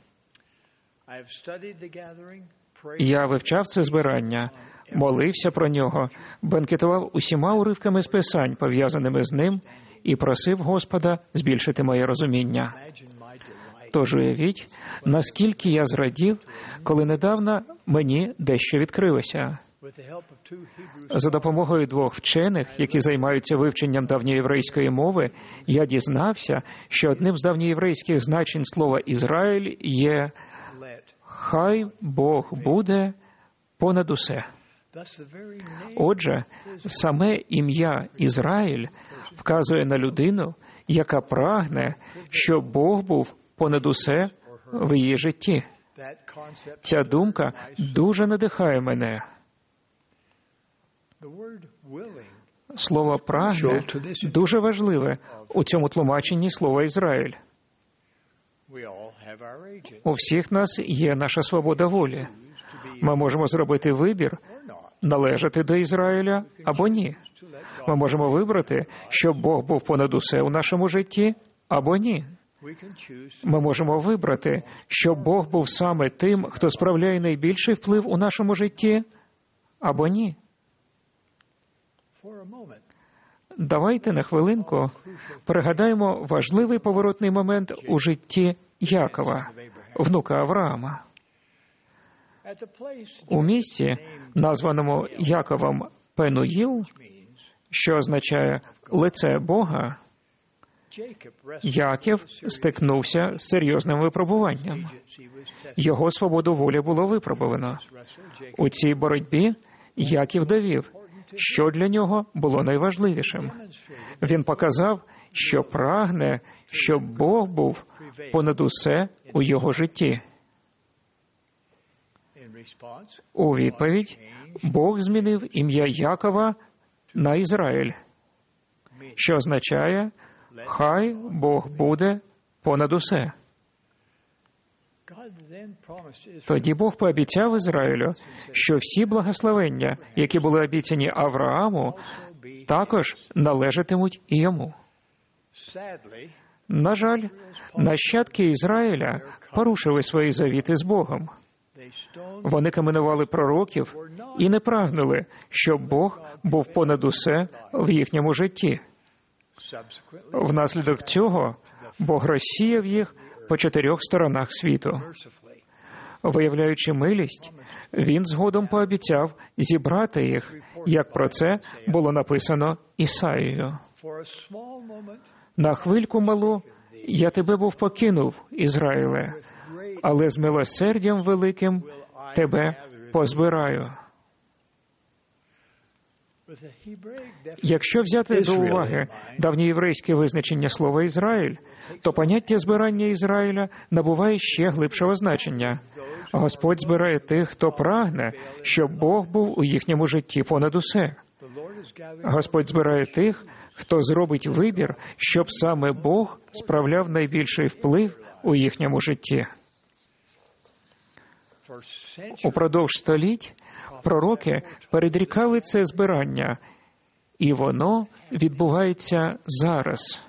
Я вивчав це збирання, молився про нього, бенкетував усіма уривками з Писань, пов'язаними з ним, і просив Господа збільшити моє розуміння. Тож уявіть, наскільки я зрадів, коли недавно мені дещо відкрилося. За допомогою двох вчених, які займаються вивченням давньоєврейської мови, я дізнався, що одним з давньоєврейських значень слова «Ізраїль» є «Хай Бог буде понад усе». Отже, саме ім'я «Ізраїль» вказує на людину, яка прагне, щоб Бог був понад усе в її житті. Ця думка дуже надихає мене. Слово «прагне» дуже важливе у цьому тлумаченні слова «Ізраїль». У всіх нас є наша свобода волі. Ми можемо зробити вибір, належати до Ізраїля або ні. Ми можемо вибрати, щоб Бог був понад усе у нашому житті, або ні. Ми можемо вибрати, щоб Бог був саме тим, хто справляє найбільший вплив у нашому житті, або ні. Давайте на хвилинку пригадаємо важливий поворотний момент у житті Якова, внука Авраама. У місці, названому Яковом Пенуїл, що означає «лице Бога», Яків стикнувся з серйозним випробуванням. Його свободу волі було випробовано. У цій боротьбі Яків довів, що для нього було найважливішим. Він показав, що прагне, щоб Бог був понад усе у його житті. У відповідь Бог змінив ім'я Якова на Ізраїль, що означає «Хай Бог буде понад усе». Тоді Бог пообіцяв Ізраїлю, що всі благословення, які були обіцяні Аврааму, також належатимуть і йому. На жаль, нащадки Ізраїля порушили свої завіти з Богом. Вони каменували пророків і не прагнули, щоб Бог був понад усе в їхньому житті. Внаслідок цього Бог розсіяв їх по чотирьох сторонах світу. Виявляючи милість, Він згодом пообіцяв зібрати їх, як про це було написано Ісаїєю. «На хвильку малу я тебе був покинув, Ізраїле, але з милосердям великим тебе позбираю». Якщо взяти до уваги давньоєврейське визначення слова «Ізраїль», то поняття збирання Ізраїля набуває ще глибшого значення. Господь збирає тих, хто прагне, щоб Бог був у їхньому житті понад усе. Господь збирає тих, хто зробить вибір, щоб саме Бог справляв найбільший вплив у їхньому житті. Упродовж століть пророки передрікали це збирання, і воно відбувається зараз.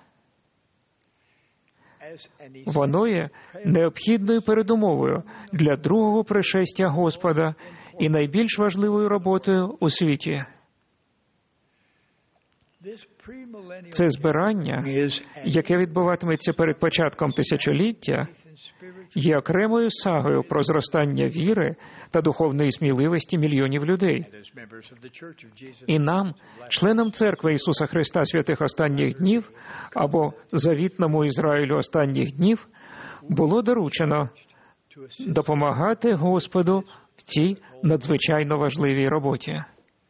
Воно є необхідною передумовою для другого пришестя Господа і найбільш важливою роботою у світі. Це збирання, яке відбуватиметься перед початком тисячоліття, є окремою сагою про зростання віри та духовної сміливості мільйонів людей. І нам, членам Церкви Ісуса Христа Святих Останніх Днів, або Завітному Ізраїлю Останніх Днів, було доручено допомагати Господу в цій надзвичайно важливій роботі.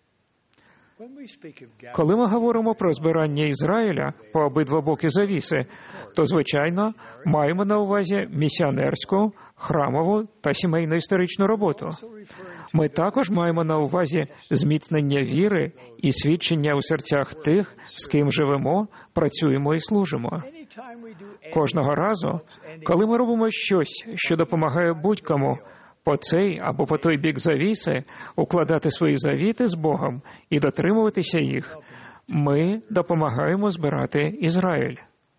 Коли ми говоримо про збирання Ізраїля по обидва боки завіси, то, звичайно, маємо на увазі місіонерську, храмову та сімейно-історичну роботу. Ми також маємо на увазі зміцнення віри і свідчення у серцях тих, з ким живемо, працюємо і служимо. Кожного разу, коли ми робимо щось, що допомагає будь-кому по цей або по той бік завіси укладати свої завіти з Богом і дотримуватися їх, ми допомагаємо збирати Ізраїль.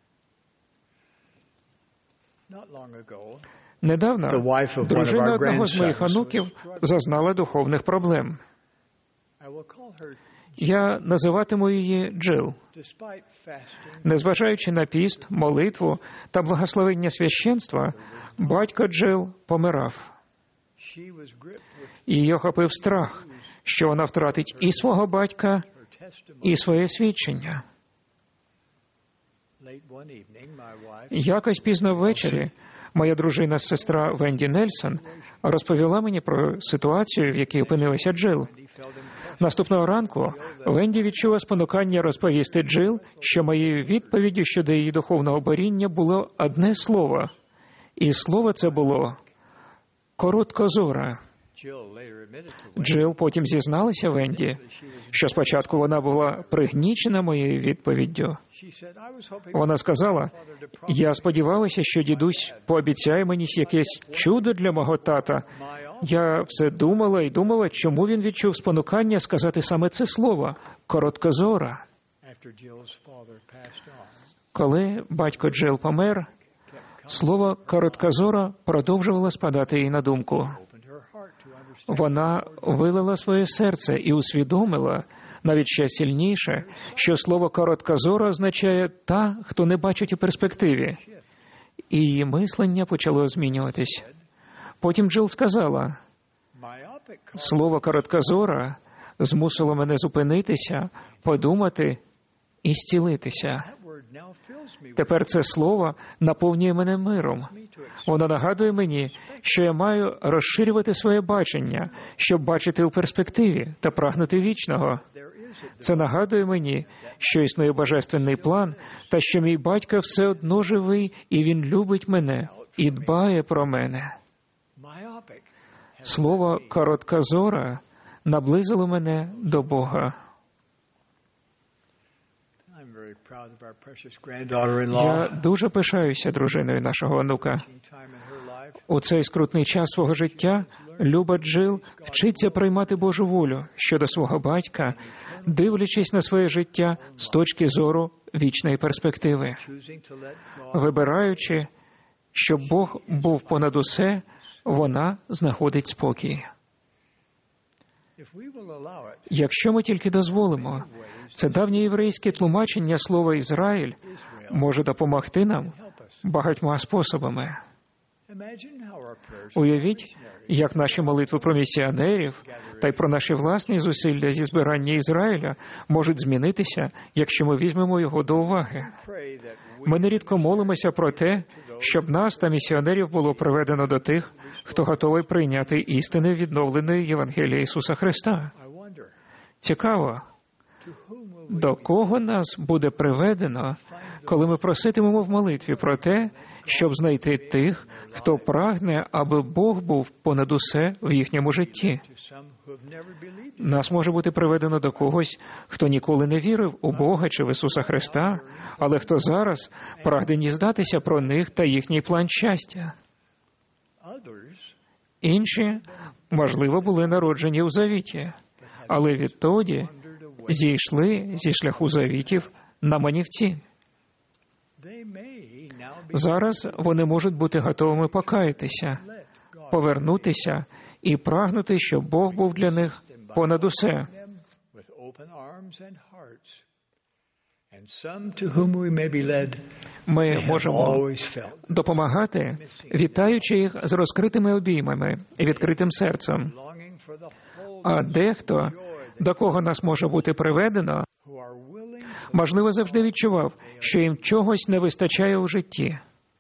Недавно дружина одного з моїх онуків зазнала духовних проблем. Я називатиму її Джил. Незважаючи на піст, молитву та благословення священства, батько Джил помирав. І її охопив страх, що вона втратить і свого батька, і своє свідчення. Якось пізно ввечері моя дружина-сестра Венді Нельсон розповіла мені про ситуацію, в якій опинилася Джил. Наступного ранку Венді відчула спонукання розповісти Джил, що моєю відповіддю щодо її духовного боріння було одне слово. І слово це було «короткозора». Джил потім зізналася Венді, що спочатку вона була пригнічена моєю відповіддю. Вона сказала, я сподівалася, що дідусь пообіцяє мені якесь чудо для мого тата. Я все думала і думала, чому він відчув спонукання сказати саме це слово – «короткозора». Коли батько Джил помер, слово «короткозора» продовжувало спадати їй на думку. Вона вилила своє серце і усвідомила, навіть ще сильніше, що слово «короткозора» означає «та, хто не бачить у перспективі». І її мислення почало змінюватись. Потім Джил сказала, слово «короткозора» змусило мене зупинитися, подумати і зцілитися. Тепер це слово наповнює мене миром. Воно нагадує мені, що я маю розширювати своє бачення, щоб бачити у перспективі та прагнути вічного. Це нагадує мені, що існує божественний план, та що мій батько все одно живий, і він любить мене, і дбає про мене. Слово «короткозора» наблизило мене до Бога. Я дуже пишаюся дружиною нашого онука. У цей скрутний час свого життя Люба Джил вчиться приймати Божу волю щодо свого батька, дивлячись на своє життя з точки зору вічної перспективи. Вибираючи, щоб Бог був понад усе, вона знаходить спокій. Якщо ми тільки дозволимо, це давнє єврейське тлумачення слова «Ізраїль» може допомогти нам багатьма способами. Уявіть, як наші молитви про місіонерів та й про наші власні зусилля зі збирання Ізраїля можуть змінитися, якщо ми візьмемо його до уваги. Ми нерідко молимося про те, щоб нас та місіонерів було приведено до тих, хто готовий прийняти істини відновленої Євангелії Ісуса Христа. Цікаво, до кого нас буде приведено, коли ми проситимемо в молитві про те, щоб знайти тих, хто прагне, аби Бог був понад усе в їхньому житті. Нас може бути приведено до когось, хто ніколи не вірив у Бога чи в Ісуса Христа, але хто зараз прагне дізнатися про них та їхній план щастя. Інші, можливо, були народжені у завіті, але відтоді зійшли зі шляху завітів на манівці. Зараз вони можуть бути готовими покаятися, повернутися і прагнути, щоб Бог був для них понад усе. Ми можемо допомагати, вітаючи їх з розкритими обіймами і відкритим серцем. А дехто, до кого нас може бути приведено, можливо, завжди відчував, що їм чогось не вистачає у житті.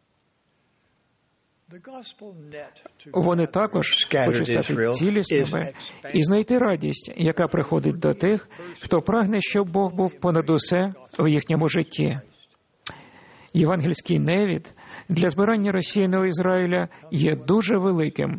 Вони також хочуть стати цілісними і знайти радість, яка приходить до тих, хто прагне, щоб Бог був понад усе в їхньому житті. Євангельський невід для збирання розсіяного Ізраїля є дуже великим.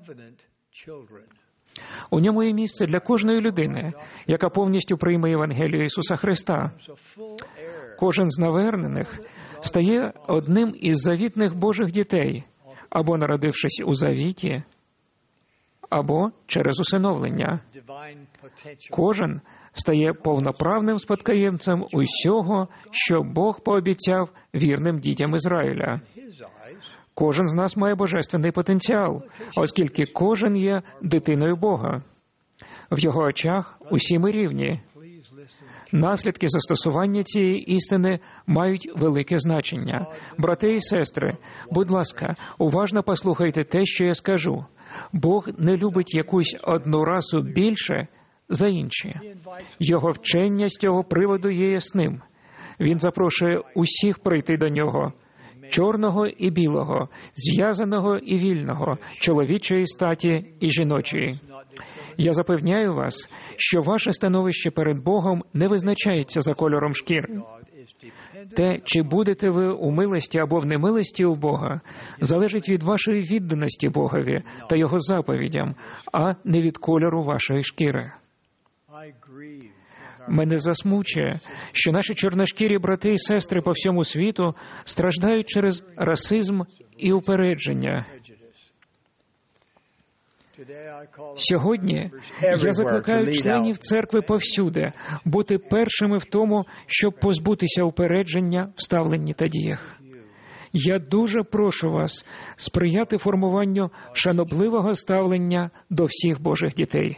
У ньому є місце для кожної людини, яка повністю прийме Євангелію Ісуса Христа. Кожен з навернених стає одним із завітних Божих дітей, або народившись у завіті, або через усиновлення. Кожен стає повноправним спадкоємцем усього, що Бог пообіцяв вірним дітям Ізраїля. Кожен з нас має божественний потенціал, оскільки кожен є дитиною Бога. В його очах усі ми рівні. Наслідки застосування цієї істини мають велике значення. Брати і сестри, будь ласка, уважно послухайте те, що я скажу. Бог не любить якусь одну расу більше за інші. Його вчення з цього приводу є ясним. Він запрошує усіх прийти до нього. Чорного і білого, зв'язаного і вільного, чоловічої статі і жіночої. Я запевняю вас, що ваше становище перед Богом не визначається за кольором шкіри. Те, чи будете ви у милості або в немилості у Бога, залежить від вашої відданості Богові та Його заповідям, а не від кольору вашої шкіри. Мене засмучує, що наші чорношкірі брати і сестри по всьому світу страждають через расизм і упередження. Сьогодні я закликаю членів церкви повсюди бути першими в тому, щоб позбутися упередження в ставленні та діях. Я дуже прошу вас сприяти формуванню шанобливого ставлення до всіх Божих дітей.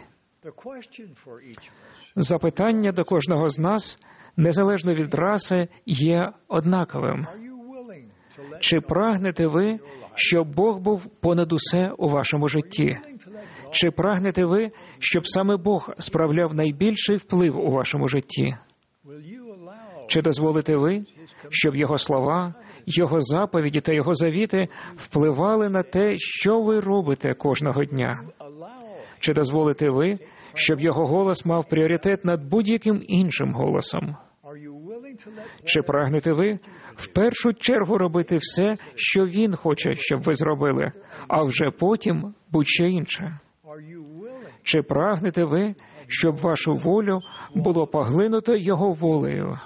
Запитання до кожного з нас, незалежно від раси, є однаковим. Чи прагнете ви, щоб Бог був понад усе у вашому житті? Чи прагнете ви, щоб саме Бог справляв найбільший вплив у вашому житті? Чи дозволите ви, щоб Його слова, Його заповіді та Його завіти впливали на те, що ви робите кожного дня? Чи дозволите ви, щоб Його голос мав пріоритет над будь-яким іншим голосом? Чи прагнете ви в першу чергу робити все, що Він хоче, щоб ви зробили, а вже потім будь-що інше? Чи прагнете ви, щоб вашу волю було поглинуто Його волею?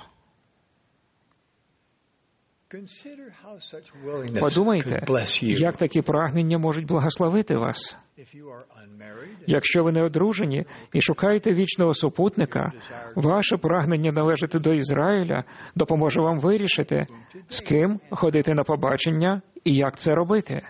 Подумайте, як такі прагнення можуть благословити вас. Якщо ви не одружені і шукаєте вічного супутника, ваше прагнення належати до Ізраїля допоможе вам вирішити, з ким ходити на побачення і як це робити.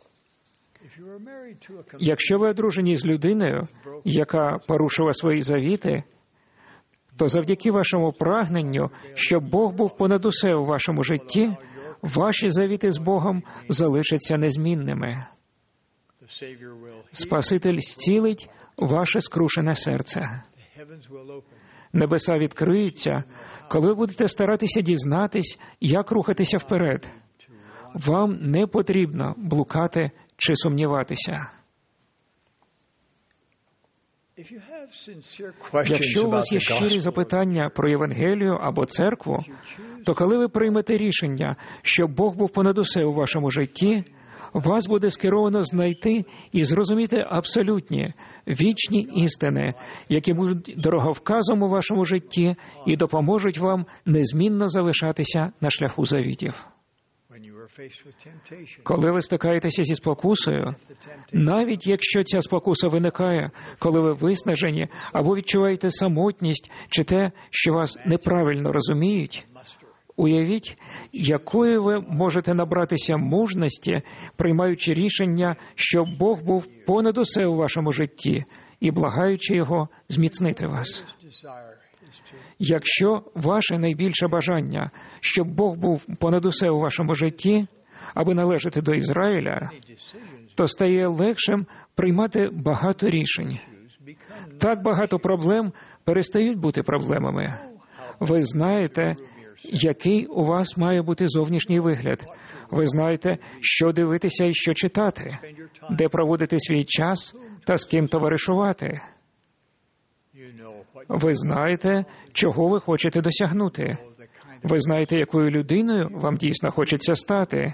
Якщо ви одружені з людиною, яка порушила свої завіти, то завдяки вашому прагненню, щоб Бог був понад усе у вашому житті, ваші завіти з Богом залишаться незмінними. Спаситель зцілить ваше скрушене серце. Небеса відкриються, коли ви будете старатися дізнатись, як рухатися вперед. Вам не потрібно блукати чи сумніватися. Якщо у вас є щирі запитання про Євангелію або церкву, то коли ви приймете рішення, щоб Бог був понад усе у вашому житті, вас буде скеровано знайти і зрозуміти абсолютні, вічні істини, які будуть дороговказом у вашому житті і допоможуть вам незмінно залишатися на шляху завітів. Коли ви стикаєтеся зі спокусою, навіть якщо ця спокуса виникає, коли ви виснажені або відчуваєте самотність чи те, що вас неправильно розуміють, уявіть, якою ви можете набратися мужності, приймаючи рішення, щоб Бог був понад усе у вашому житті і благаючи Його зміцнити вас. Якщо ваше найбільше бажання, щоб Бог був понад усе у вашому житті, аби належати до Ізраїля, то стає легшим приймати багато рішень. Так багато проблем перестають бути проблемами. Ви знаєте, який у вас має бути зовнішній вигляд. Ви знаєте, що дивитися і що читати, де проводити свій час та з ким товаришувати. Ви знаєте, чого ви хочете досягнути. Ви знаєте, якою людиною вам дійсно хочеться стати.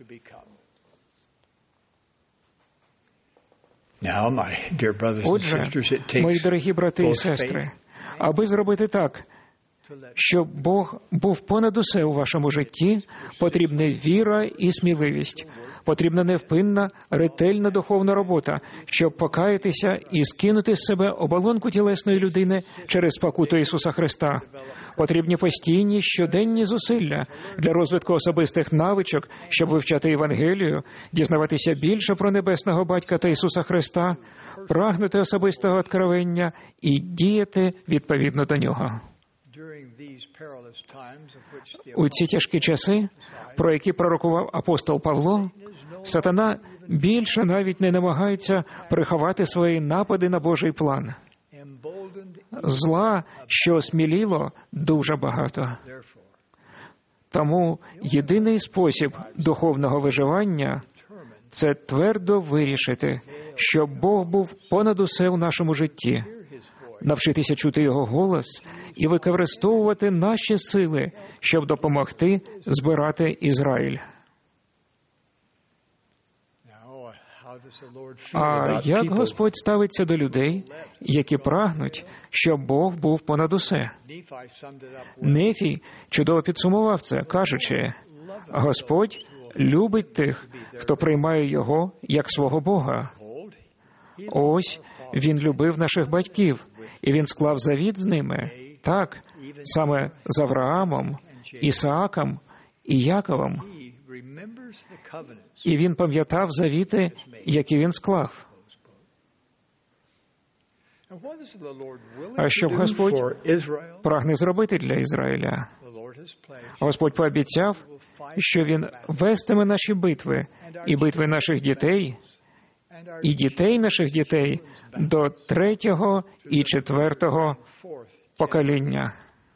Отже, мої дорогі брати і сестри, аби зробити так, щоб Бог був понад усе у вашому житті, потрібна віра і сміливість. Потрібна невпинна, ретельна духовна робота, щоб покаятися і скинути з себе оболонку тілесної людини через спокуту Ісуса Христа. Потрібні постійні, щоденні зусилля для розвитку особистих навичок, щоб вивчати Євангелію, дізнаватися більше про Небесного Батька та Ісуса Христа, прагнути особистого откровення і діяти відповідно до Нього. У ці тяжкі часи, про які пророкував апостол Павло, сатана більше навіть не намагається приховати свої напади на Божий план. Зла, що осміліло, дуже багато. Тому єдиний спосіб духовного виживання – це твердо вирішити, щоб Бог був понад усе у нашому житті, навчитися чути Його голос і використовувати наші сили, щоб допомогти збирати Ізраїль. А як Господь ставиться до людей, які прагнуть, щоб Бог був понад усе? Нефій чудово підсумував це, кажучи, Господь любить тих, хто приймає Його як свого Бога. Ось Він любив наших батьків, і Він склав завіт з ними, так, саме з Авраамом, Ісааком і Яковом. І Він пам'ятав завіти, які Він склав. А що Господь прагне зробити для Ізраїля? Господь пообіцяв, що Він вестиме наші битви, і битви наших дітей, і дітей наших дітей до третього і четвертого покоління.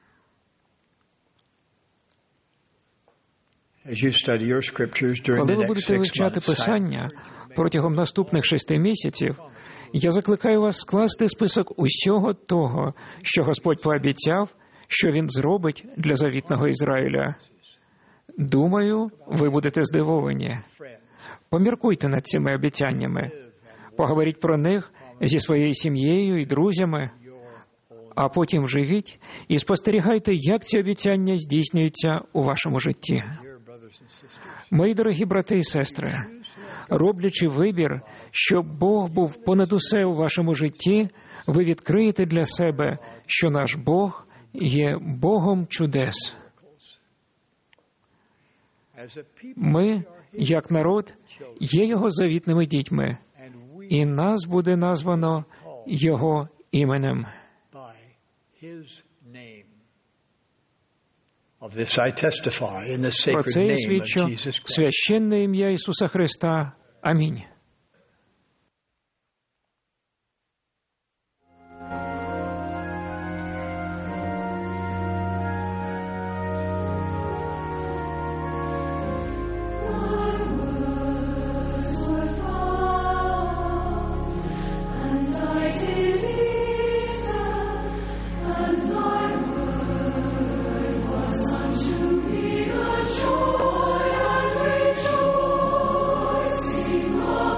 Коли ви будете вивчати Писання протягом наступних шести місяців, я закликаю вас скласти список усього того, що Господь пообіцяв, що Він зробить для завітного Ізраїля. Думаю, ви будете здивовані. Поміркуйте над цими обіцяннями. Поговоріть про них зі своєю сім'єю і друзями, а потім живіть і спостерігайте, як ці обіцяння здійснюються у вашому житті. Мої дорогі брати і сестри, роблячи вибір, щоб Бог був понад усе у вашому житті, ви відкриєте для себе, що наш Бог є Богом чудес. Ми, як народ, є Його завітними дітьми, і нас буде названо Його іменем. Про це я свідчу в священне ім'я Ісуса Христа. Амінь. Joy and rejoicing.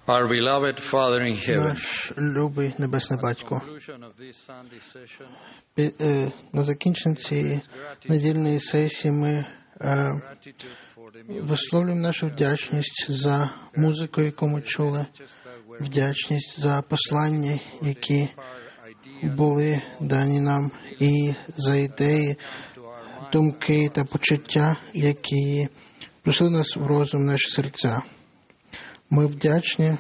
Our beloved Father in heaven, Наш любий Небесний Батько, Пі- е, на закінченні цієї недільної сесії ми е, висловлюємо нашу вдячність за музику, яку ми чули, вдячність за послання, які були дані нам, і за ідеї, думки та почуття, які прийшли нас в розум, наші серця. Ми вдячні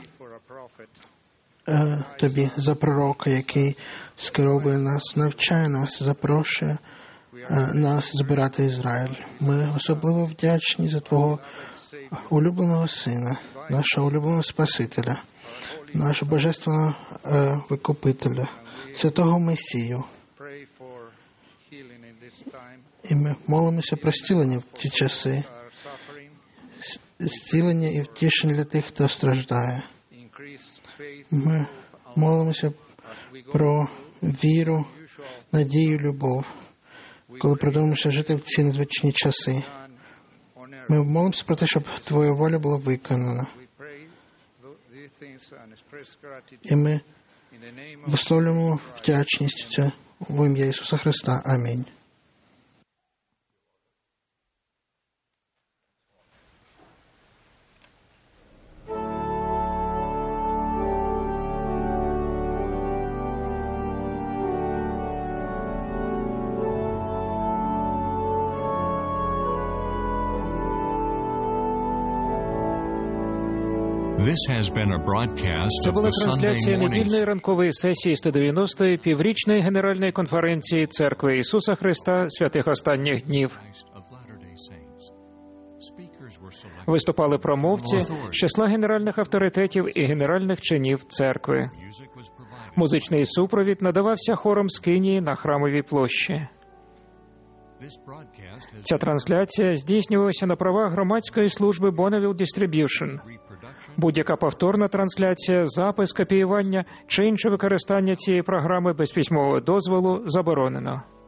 е, Тобі за пророка, який скеровує нас, навчає нас, запрошує е, нас збирати Ізраїль. Ми особливо вдячні за Твого улюбленого Сина, нашого улюбленого Спасителя, нашого Божественного е, Викупителя, Святого Месію. І ми молимося про зцілення в ці часи, зцілення і втішення для тих, хто страждає. Ми молимося про віру, надію, любов, коли продовжуємося жити в ці незвичні часи. Ми молимося про те, щоб Твоя воля була виконана. І ми висловлюємо вдячність це в ім'я Ісуса Христа. Амінь. Це була трансляція недільної ранкової сесії сто дев'яностої піврічної генеральної конференції Церкви Ісуса Христа святих останніх днів. Виступали промовці з числа генеральних авторитетів і генеральних чинів церкви. Музичний супровід надавався хором Скинії на Храмовій площі. Ця трансляція здійснювалася на правах громадської служби Bonneville Distribution. Будь-яка повторна трансляція, запис, копіювання чи інше використання цієї програми без письмового дозволу заборонено.